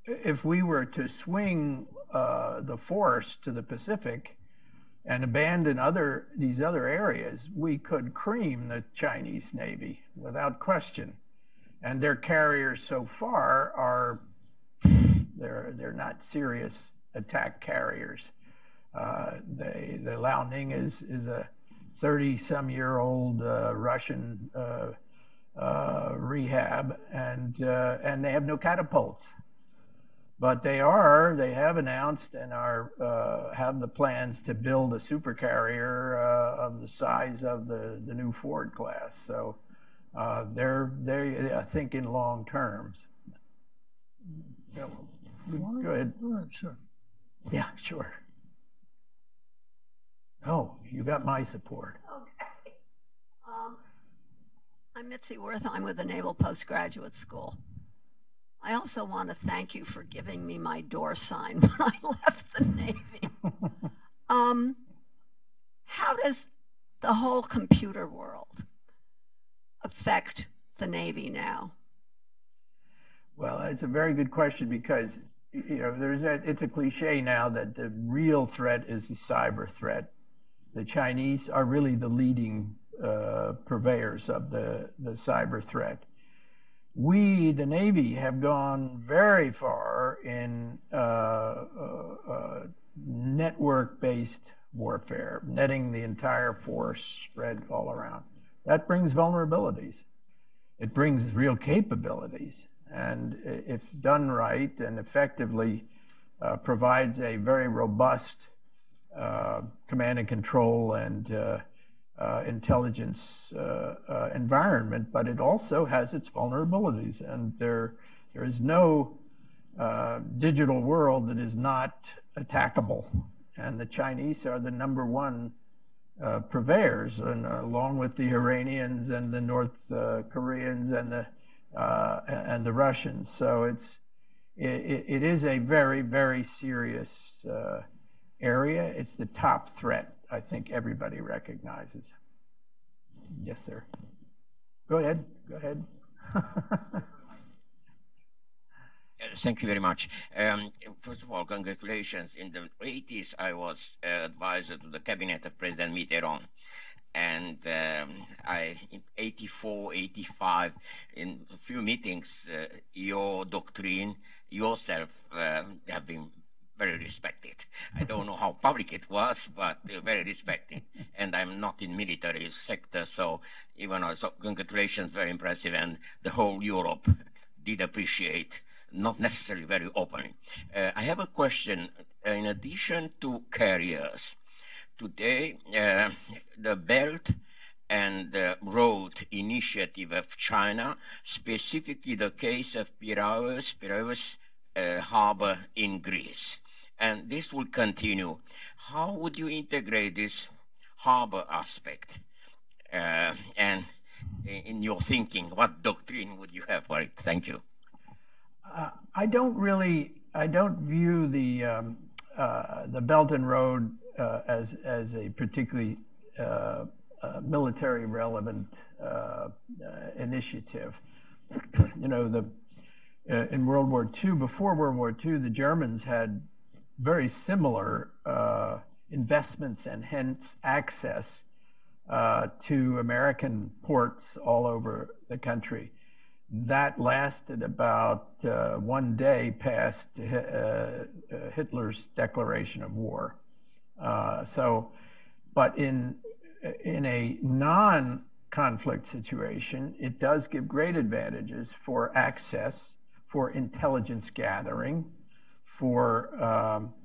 if we were to swing uh, the force to the Pacific and abandon other these other areas, we could cream the Chinese Navy without question. And their carriers so far are they're they're not serious attack carriers. Uh, they, the Liaoning is is a thirty-some-year-old uh, Russian uh, uh, rehab, and uh, and they have no catapults. But they are, they have announced and are uh, have the plans to build a supercarrier uh, of the size of the, the new Ford class. So uh, they're, they're thinking long terms. Go ahead. Go ahead, sure. Yeah, sure. Oh, you got my support. Okay. Um, I'm Mitzi Worth. I'm with the Naval Postgraduate School. I also want to thank you for giving me my door sign when I left the Navy. um, how does the whole computer world affect the Navy now? Well, it's a very good question because, you know, there's a, it's a cliche now that the real threat is the cyber threat. The Chinese are really the leading uh, purveyors of the, the cyber threat. We, the Navy, have gone very far in uh, uh, uh, network-based warfare, netting the entire force spread all around. That brings vulnerabilities. It brings real capabilities. And if done right and effectively, uh, provides a very robust uh, command and control and uh, Uh, intelligence uh, uh, environment, but it also has its vulnerabilities, and there there is no uh, digital world that is not attackable, and the Chinese are the number one uh, purveyors, and uh, along with the Iranians and the North uh, Koreans and the uh, and the Russians. So it's it, it is a very very serious uh, area. It's the top threat. I think everybody recognizes. Yes, sir. Go ahead. Go ahead. Thank you very much. Um, first of all, congratulations. In the eighties, I was uh, advisor to the cabinet of President Mitterrand. And um, I, in eighty-four, eighty-five, in a few meetings, uh, your doctrine, yourself, uh, have been very respected. I don't know how public it was, but uh, very respected. And I'm not in military sector, so even though, so congratulations, very impressive. And the whole Europe did appreciate, not necessarily very openly. Uh, I have a question. In addition to carriers, today uh, the Belt and the Road Initiative of China, specifically the case of Piraeus, Piraeus uh, harbor in Greece. And this will continue. How would you integrate this harbor aspect? Uh, and in your thinking, what doctrine would you have for it? Thank you. Uh, I don't really, I don't view the um, uh, the Belt and Road uh, as as a particularly uh, uh, military relevant uh, uh, initiative. You know, the uh, in World War Two, before World War Two, the Germans had very similar uh, investments and hence access uh, to American ports all over the country. That lasted about uh, one day past uh, uh, Hitler's declaration of war. Uh, so, but in, in a non-conflict situation, it does give great advantages for access, for intelligence gathering, for um,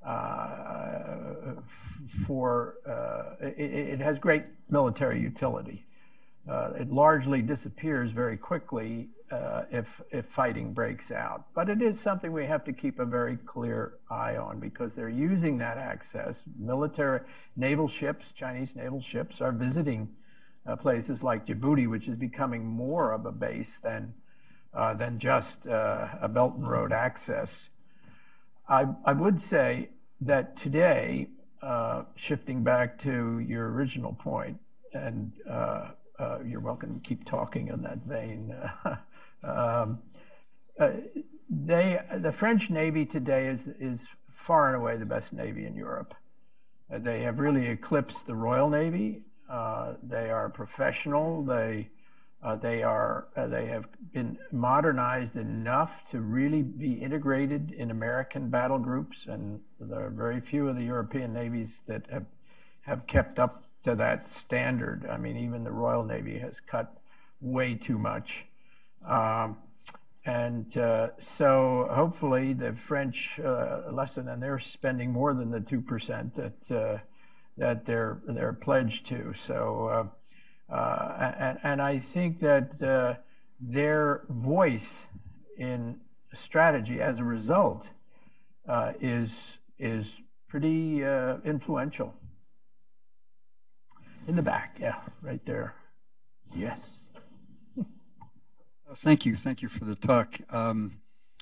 uh, for uh, it, it has great military utility. Uh, it largely disappears very quickly uh, if if fighting breaks out. But it is something we have to keep a very clear eye on because they're using that access. Military naval ships, Chinese naval ships, are visiting uh, places like Djibouti, which is becoming more of a base than uh, than just uh, a Belt and Road access. I, I would say that today, uh, shifting back to your original point, and uh, uh, you're welcome to keep talking in that vein, um, uh, they, the French Navy today is, is far and away the best Navy in Europe. Uh, they have really eclipsed the Royal Navy. Uh, they are professional. They, uh, they, are, uh, they have been modernized enough to really be integrated in American battle groups, and there are very few of the European navies that have, have kept up to that standard. I mean, even the Royal Navy has cut way too much. Um, and uh, so hopefully the French uh, lessen, and they're spending more than the two percent that uh, that they're they're pledged to. So, uh, uh, and, and I think that uh, their voice in strategy as a result uh, is is pretty uh, influential. In the back, yeah, right there. Yes. Thank you. Thank you for the talk. Um,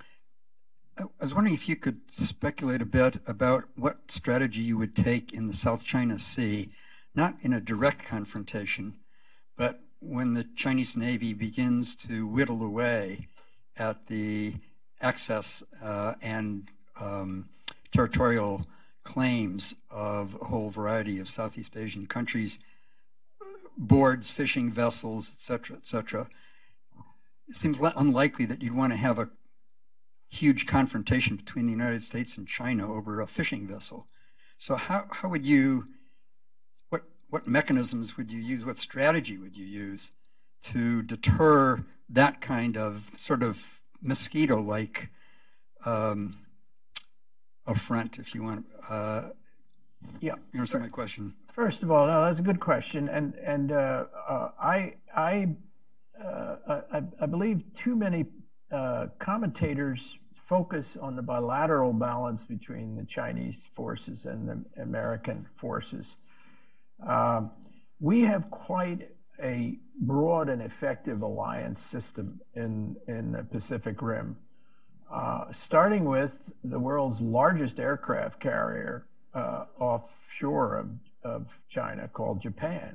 I was wondering if you could speculate a bit about what strategy you would take in the South China Sea, not in a direct confrontation, but when the Chinese Navy begins to whittle away at the access uh, and um, territorial claims of a whole variety of Southeast Asian countries, boards, fishing vessels, et cetera, et cetera. It seems unlikely that you'd want to have a huge confrontation between the United States and China over a fishing vessel. So how, how would you, what, what mechanisms would you use, what strategy would you use to deter that kind of sort of mosquito-like um, affront, if you want? Uh, yeah. You understand my question? First of all, no, that's a good question. And, and uh, uh, I, I, uh, I, I believe too many uh, commentators focus on the bilateral balance between the Chinese forces and the American forces. Um, we have quite a broad and effective alliance system in, in the Pacific Rim, uh, starting with the world's largest aircraft carrier uh, offshore of, of China called Japan.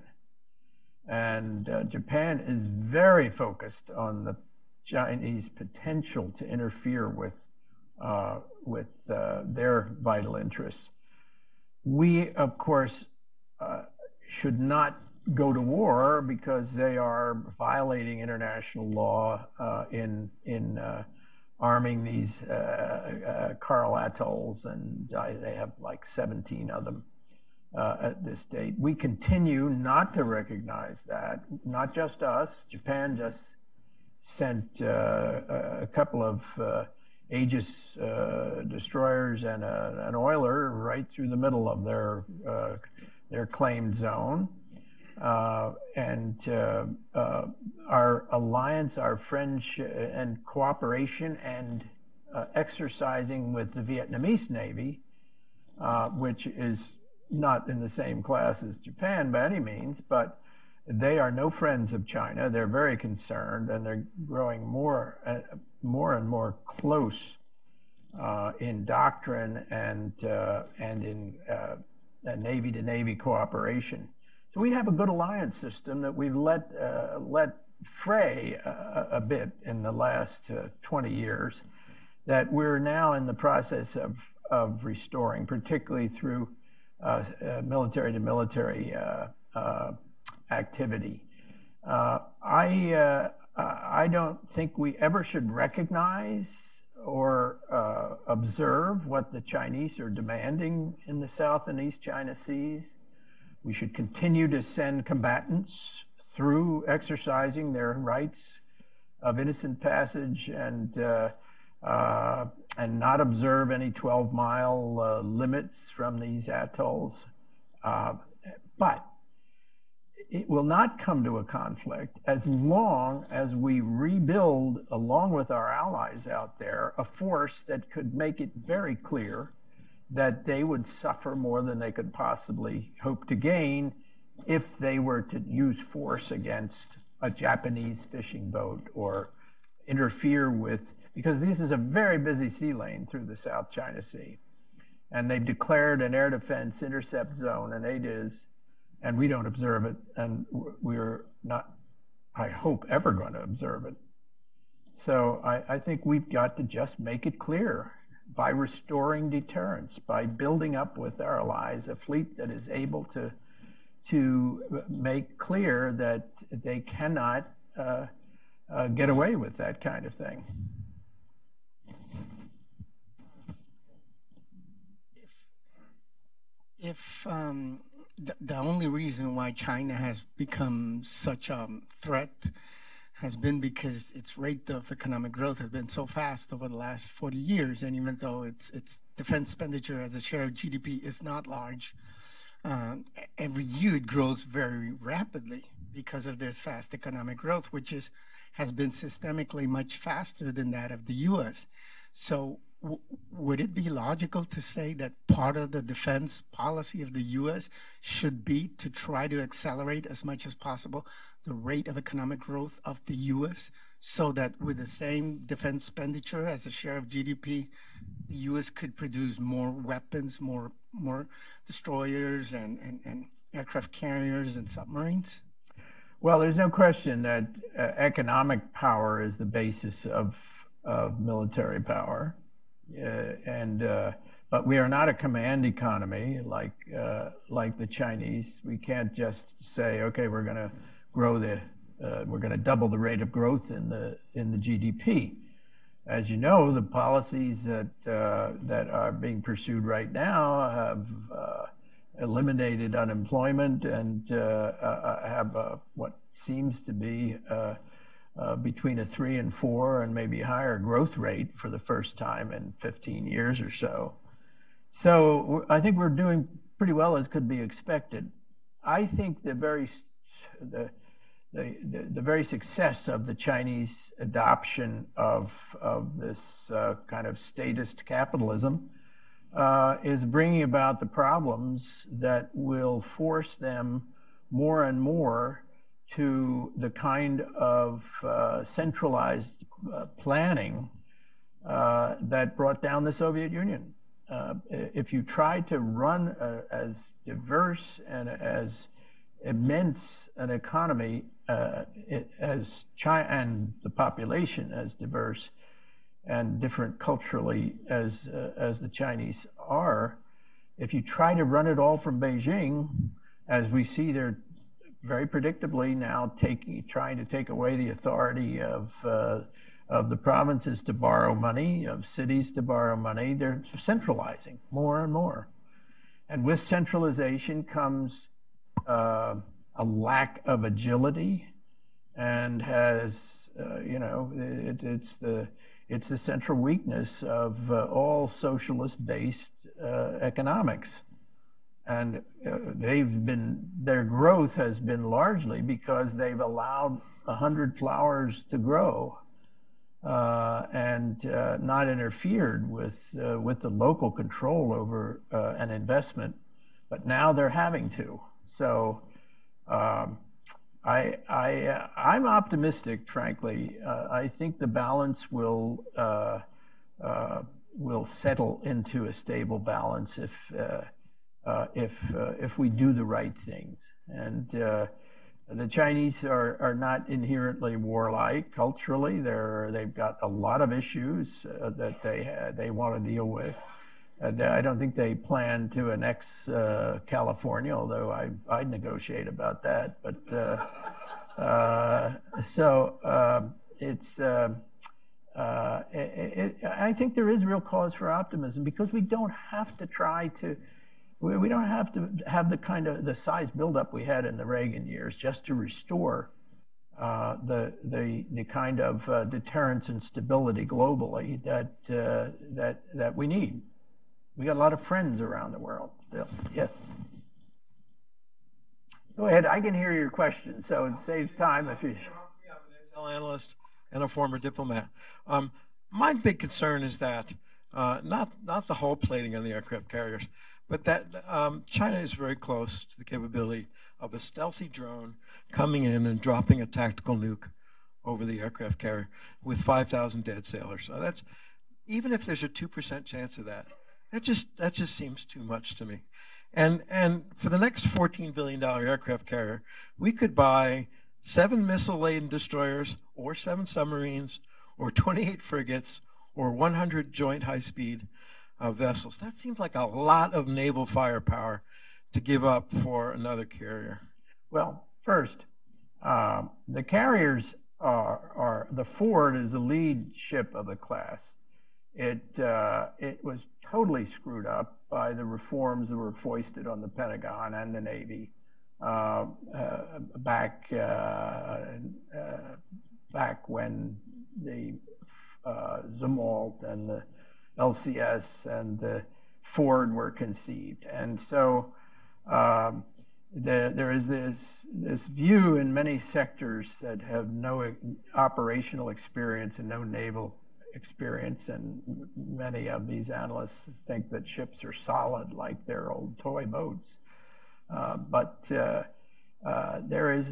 And uh, Japan is very focused on the Chinese potential to interfere with, uh, with uh, their vital interests. We, of course, uh, should not go to war because they are violating international law uh, in, in uh, arming these uh, uh, coral atolls, and uh, they have like seventeen of them uh, at this date. We continue not to recognize that, not just us. Japan just sent uh, a couple of uh, Aegis uh, destroyers and a, an oiler right through the middle of their, uh, their claimed zone. Uh, and uh, uh, our alliance, our friendship and cooperation and uh, exercising with the Vietnamese Navy, uh, which is not in the same class as Japan by any means, but they are no friends of China. They're very concerned, and they're growing more, uh, more and more close uh, in doctrine and uh, and in uh, Navy-to-Navy cooperation. So we have a good alliance system that we've let uh, let fray a, a bit in the last uh, twenty years, that we're now in the process of of restoring, particularly through uh, uh, military to military uh, uh, activity. Uh, I uh, I don't think we ever should recognize or uh, observe what the Chinese are demanding in the South and East China Seas. We should continue to send combatants through exercising their rights of innocent passage and uh, uh, and not observe any twelve mile uh, limits from these atolls. Uh, but it will not come to a conflict as long as we rebuild, along with our allies out there, a force that could make it very clear that they would suffer more than they could possibly hope to gain if they were to use force against a Japanese fishing boat or interfere with, because this is a very busy sea lane through the South China Sea. And they've declared an air defense intercept zone, and it is, and we don't observe it, and we're not, I hope, ever going to observe it. So I, I think we've got to just make it clear by restoring deterrence, by building up with our allies a fleet that is able to, to make clear that they cannot uh, uh, get away with that kind of thing. If, if um, the, the only reason why China has become such a threat has been because its rate of economic growth has been so fast over the last forty years, and even though its its defense expenditure as a share of G D P is not large, uh, every year it grows very rapidly because of this fast economic growth, which is has been systemically much faster than that of the U S. So w would it be logical to say that part of the defense policy of the U S should be to try to accelerate as much as possible the rate of economic growth of the U S, so that with the same defense expenditure as a share of G D P, the U S could produce more weapons, more more destroyers and, and, and aircraft carriers and submarines? Well, there's no question that uh, economic power is the basis of, of military power. Uh, and uh, but we are not a command economy like uh, like the Chinese. We can't just say, okay, we're going to grow the uh, we're going to double the rate of growth in the in the G D P. As you know, the policies that uh, that are being pursued right now have uh, eliminated unemployment and uh, uh, have uh, what seems to be uh, uh, between a three and four and maybe higher growth rate for the first time in fifteen years or so. So I think we're doing pretty well as could be expected. I think the very the the, the, the very success of the Chinese adoption of of this uh, kind of statist capitalism uh, is bringing about the problems that will force them more and more to the kind of uh, centralized uh, planning uh, that brought down the Soviet Union. Uh, if you try to run a, as diverse and as immense an economy uh, it, as China, and the population as diverse and different culturally as uh, as the Chinese are, if you try to run it all from Beijing, as we see they're very predictably now taking, trying to take away the authority of uh, of the provinces to borrow money, of cities to borrow money, they're centralizing more and more. And with centralization comes uh, a lack of agility, and has, uh, you know, it, it's the it's the central weakness of uh, all socialist-based uh, economics. And uh, they've been, their growth has been largely because they've allowed a hundred flowers to grow uh, and uh, not interfered with uh, with the local control over uh, an investment. But now they're having to. So um, I, I, uh, I'm optimistic, frankly. Uh, I think the balance will uh, uh, will settle into a stable balance if uh, uh, if uh, if we do the right things. And uh, the Chinese are are not inherently warlike culturally. They're they've got a lot of issues uh, that they ha they want to deal with. And I don't think they plan to annex uh, California, although I, I'd negotiate about that. But uh, uh, so uh, it's, uh, uh, it, it, I think there is real cause for optimism, because we don't have to try to, we, we don't have to have the kind of the size buildup we had in the Reagan years just to restore uh, the, the, the kind of uh, deterrence and stability globally that, uh, that, that we need. We got a lot of friends around the world still. Yes. Go ahead. I can hear your question, so it saves time if you. Yeah, I'm an Excel analyst and a former diplomat. Um, my big concern is that uh, not not the hull plating on the aircraft carriers, but that um, China is very close to the capability of a stealthy drone coming in and dropping a tactical nuke over the aircraft carrier with five thousand dead sailors. So that's, even if there's a two percent chance of that. That just that just seems too much to me. And and for the next fourteen billion dollar aircraft carrier, we could buy seven missile-laden destroyers or seven submarines or twenty-eight frigates, or one hundred joint high-speed uh, vessels. That seems like a lot of naval firepower to give up for another carrier. Well, first, uh, the carriers are, are, the Ford is the lead ship of the class. It, uh, it was totally screwed up by the reforms that were foisted on the Pentagon and the Navy uh, uh, back, uh, uh, back when the uh, Zumwalt and the L C S and the Ford were conceived. And so um, the, there is this, this view in many sectors that have no operational experience and no naval experience, and many of these analysts think that ships are solid like their old toy boats. Uh, but uh, uh, there is,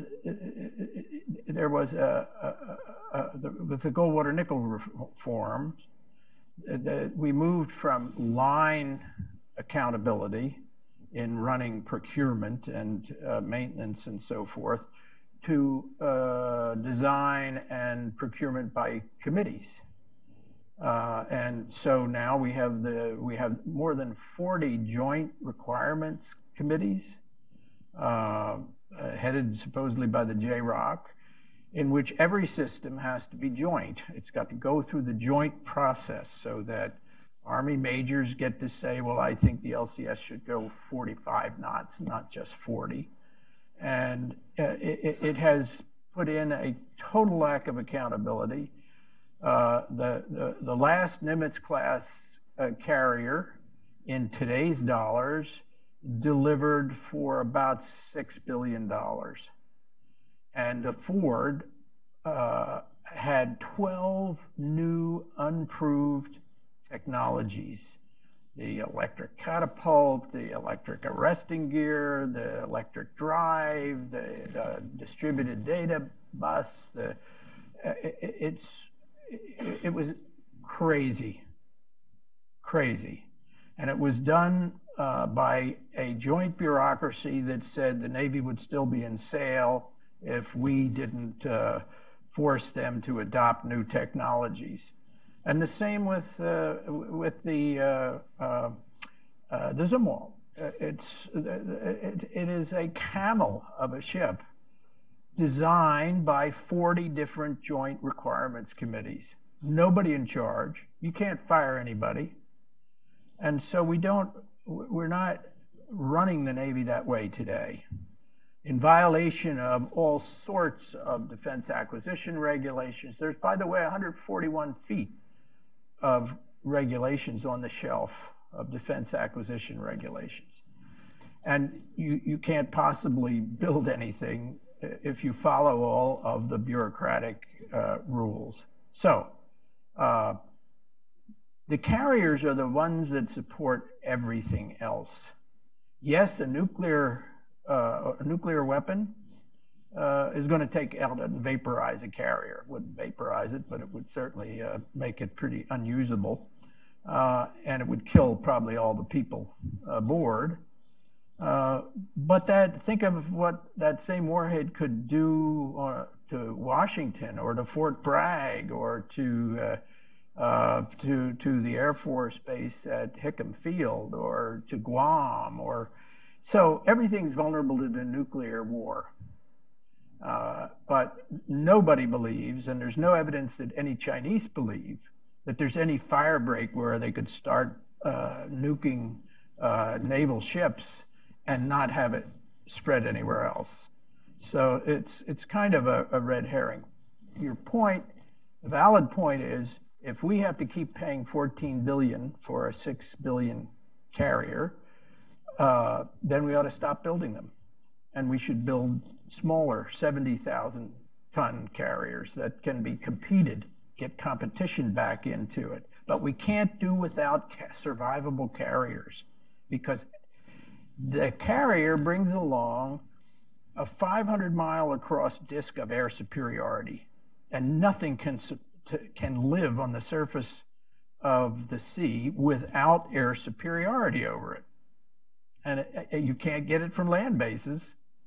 there was a, a, a, a the, with the Goldwater Nickel reforms, the, we moved from line accountability in running procurement and uh, maintenance and so forth to uh, design and procurement by committees. Uh, and so now we have the we have more than forty joint requirements committees, uh, uh, headed supposedly by the J ROC, in which every system has to be joint. It's got to go through the joint process so that Army majors get to say, well, I think the L C S should go forty-five knots, not just forty. And uh, it, it has put in a total lack of accountability. Uh, the, the, the last Nimitz class uh, carrier in today's dollars delivered for about six billion dollars. And the Ford uh, had twelve new unproved technologies. The electric catapult, the electric arresting gear, the electric drive, the, the distributed data bus, the, it, it's, it, it was crazy, crazy. And it was done uh, by a joint bureaucracy that said the Navy would still be in sale if we didn't uh, force them to adopt new technologies. And the same with uh, with the uh, uh, uh, the Zumwalt. It's it, it is a camel of a ship designed by forty different joint requirements committees. Nobody in charge. You can't fire anybody. And so we don't. We're not running the Navy that way today, in violation of all sorts of defense acquisition regulations. There's, by the way, one hundred forty-one feet of regulations on the shelf of defense acquisition regulations. And you, you can't possibly build anything if you follow all of the bureaucratic uh, rules. So uh, the carriers are the ones that support everything else. Yes, a nuclear, uh, a nuclear weapon Uh, is going to take out and vaporize a carrier. It wouldn't vaporize it, but it would certainly uh, make it pretty unusable. Uh, and it would kill probably all the people aboard. Uh, but that, think of what that same warhead could do uh, to Washington or to Fort Bragg or to, uh, uh, to, to the Air Force Base at Hickam Field or to Guam. Or, so everything's vulnerable to the nuclear war. Uh, but nobody believes, and there's no evidence that any Chinese believe, that there's any fire break where they could start uh, nuking uh, naval ships and not have it spread anywhere else. So it's, it's kind of a, a red herring. Your point, the valid point is, if we have to keep paying fourteen billion dollars for a six billion dollars carrier, uh, then we ought to stop building them. And we should build smaller seventy thousand ton carriers that can be competed, get competition back into it. But we can't do without survivable carriers, because the carrier brings along a five hundred mile across disk of air superiority, and nothing can, can live on the surface of the sea without air superiority over it. And it, you can't get it from land bases.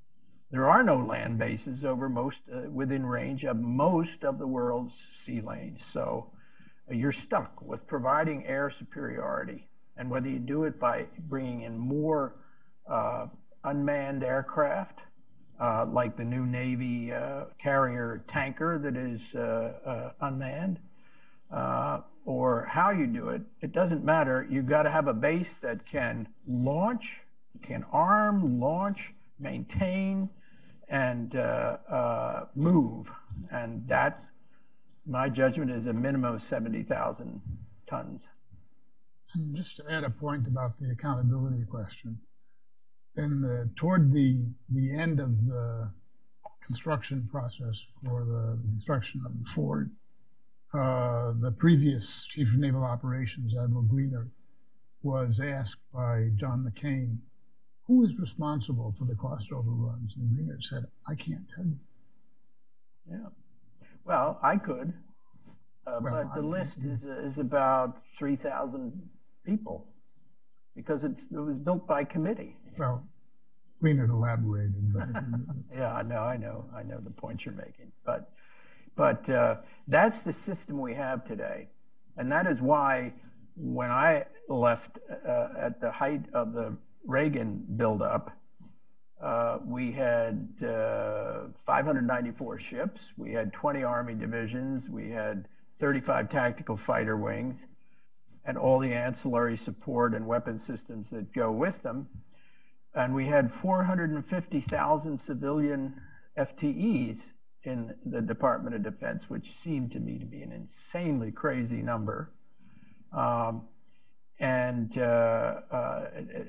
there are no land bases over most, uh, within range of most of the world's sea lanes. So uh, you're stuck with providing air superiority. And whether you do it by bringing in more uh, unmanned aircraft, uh, like the new Navy uh, carrier tanker that is uh, uh, unmanned, uh, or how you do it, it doesn't matter. You've got to have a base that can launch, can arm, launch, maintain, and uh, uh, move. And that, my judgment, is a minimum of seventy thousand tons. And just to add a point about the accountability question, in the, toward the, the end of the construction process for the, the construction of the Ford, uh, the previous Chief of Naval Operations, Admiral Greener, was asked by John McCain, who is responsible for the cost overruns? And Greener said, I can't tell you. Yeah. Well, I could, uh, Well, but the I- list is, is about three thousand people because it's, it was built by committee. Well, Greener elaborated, but Yeah, I know, I know, I know the point you're making. But, but uh, that's the system we have today. And that is why when I left uh, at the height of the Reagan buildup, uh, we had uh, five hundred ninety-four ships, we had twenty Army divisions, we had thirty-five tactical fighter wings, and all the ancillary support and weapon systems that go with them. And we had four hundred fifty thousand civilian F T Es in the Department of Defense, which seemed to me to be an insanely crazy number. Um, and uh, uh,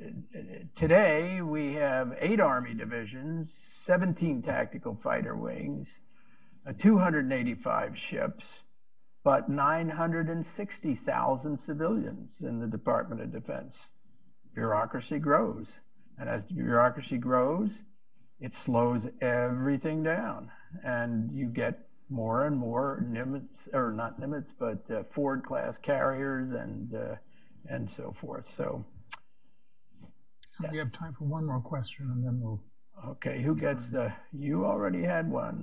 today we have eight Army divisions, seventeen tactical fighter wings, uh, two hundred eighty-five ships, but nine hundred sixty thousand civilians in the Department of Defense. Bureaucracy grows. And as the bureaucracy grows, it slows everything down. And you get more and more Nimitz, or not Nimitz, but uh, Ford-class carriers and, uh, and so forth. So, we have time for one more question, and then we'll. okay, who gets the, you already had one.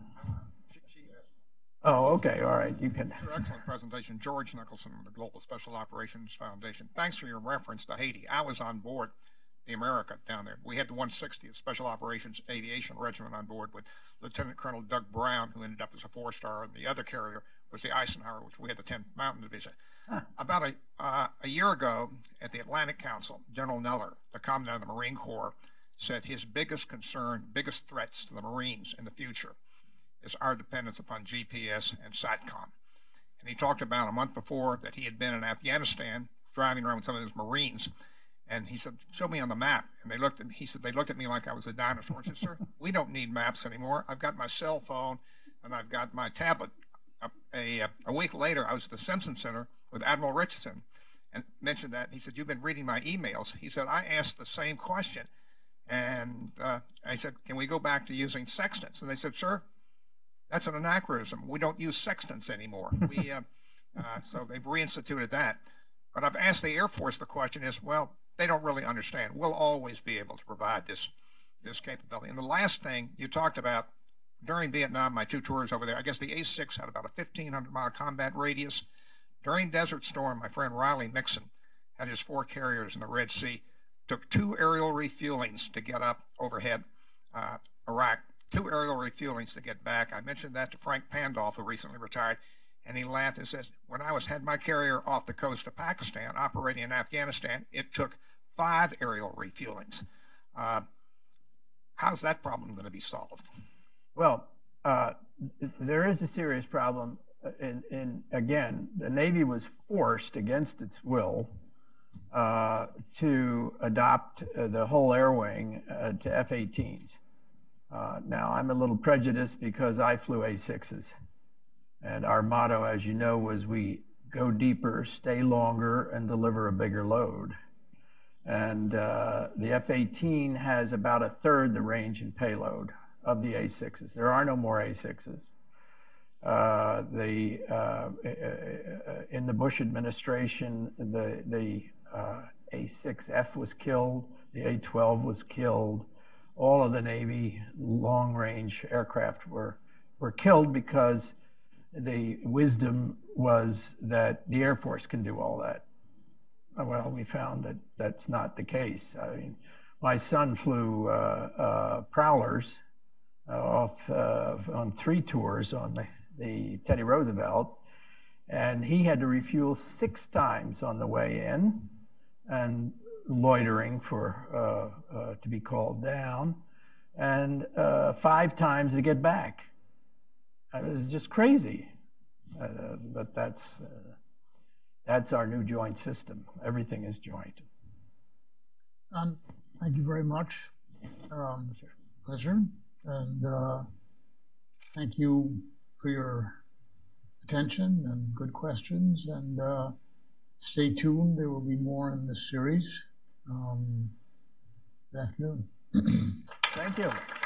Oh, okay, all right, you can. Your excellent presentation. George Nicholson with the Global Special Operations Foundation. Thanks for your reference to Haiti. I was on board the America down there. We had the one sixtieth Special Operations Aviation Regiment on board with Lieutenant Colonel Doug Brown, who ended up as a four-star, and the other carrier was the Eisenhower, which we had the tenth Mountain Division. Huh. About a, uh, a year ago at the Atlantic Council, General Neller, the Commandant of the Marine Corps, said his biggest concern, biggest threats to the Marines in the future is our dependence upon G P S and SATCOM. And he talked about a month before that he had been in Afghanistan driving around with some of his Marines. And he said, show me on the map. And they looked at me, he said, they looked at me like I was a dinosaur. I said, sir, we don't need maps anymore. I've got my cell phone and I've got my tablet. A, a, a week later, I was at the Simpson Center with Admiral Richardson and mentioned that. He said, you've been reading my emails. He said, I asked the same question. And uh, I said, can we go back to using sextants? And they said, sir, that's an anachronism. We don't use sextants anymore. We, uh, uh, so they've reinstituted that. But I've asked the Air Force, the question is, well, they don't really understand. We'll always be able to provide this, this capability. And the last thing you talked about, during Vietnam, my two tours over there, I guess the A six had about a fifteen hundred mile combat radius. During Desert Storm, my friend Riley Nixon had his four carriers in the Red Sea, took two aerial refuelings to get up overhead uh, Iraq, two aerial refuelings to get back. I mentioned that to Frank Pandolf, who recently retired, and he laughed and says, when I was had my carrier off the coast of Pakistan operating in Afghanistan, it took five aerial refuelings. Uh, how's that problem going to be solved? Well, uh, there is a serious problem. In, in, again, the Navy was forced against its will uh, to adopt uh, the whole air wing uh, to F eighteens. Uh, now, I'm a little prejudiced because I flew A sixes. And our motto, as you know, was we go deeper, stay longer, and deliver a bigger load. And uh, the F eighteen has about a third the range and payload of the A sixes. There are no more A sixes. Uh, the, uh, in the Bush administration, the, the uh, A six F was killed, the A twelve was killed. all of the Navy long-range aircraft were, were killed because the wisdom was that the Air Force can do all that. Well, we found that that's not the case. I mean, my son flew uh, uh, Prowlers uh, off uh, on three tours on the, the Teddy Roosevelt, and he had to refuel six times on the way in and loitering for uh, uh, to be called down, and uh, five times to get back. It was just crazy. Uh, but that's uh, that's our new joint system. Everything is joint. Um, thank you very much. Um, pleasure. And uh, thank you for your attention and good questions. And uh, stay tuned. There will be more in this series. Um, good afternoon. Thank you.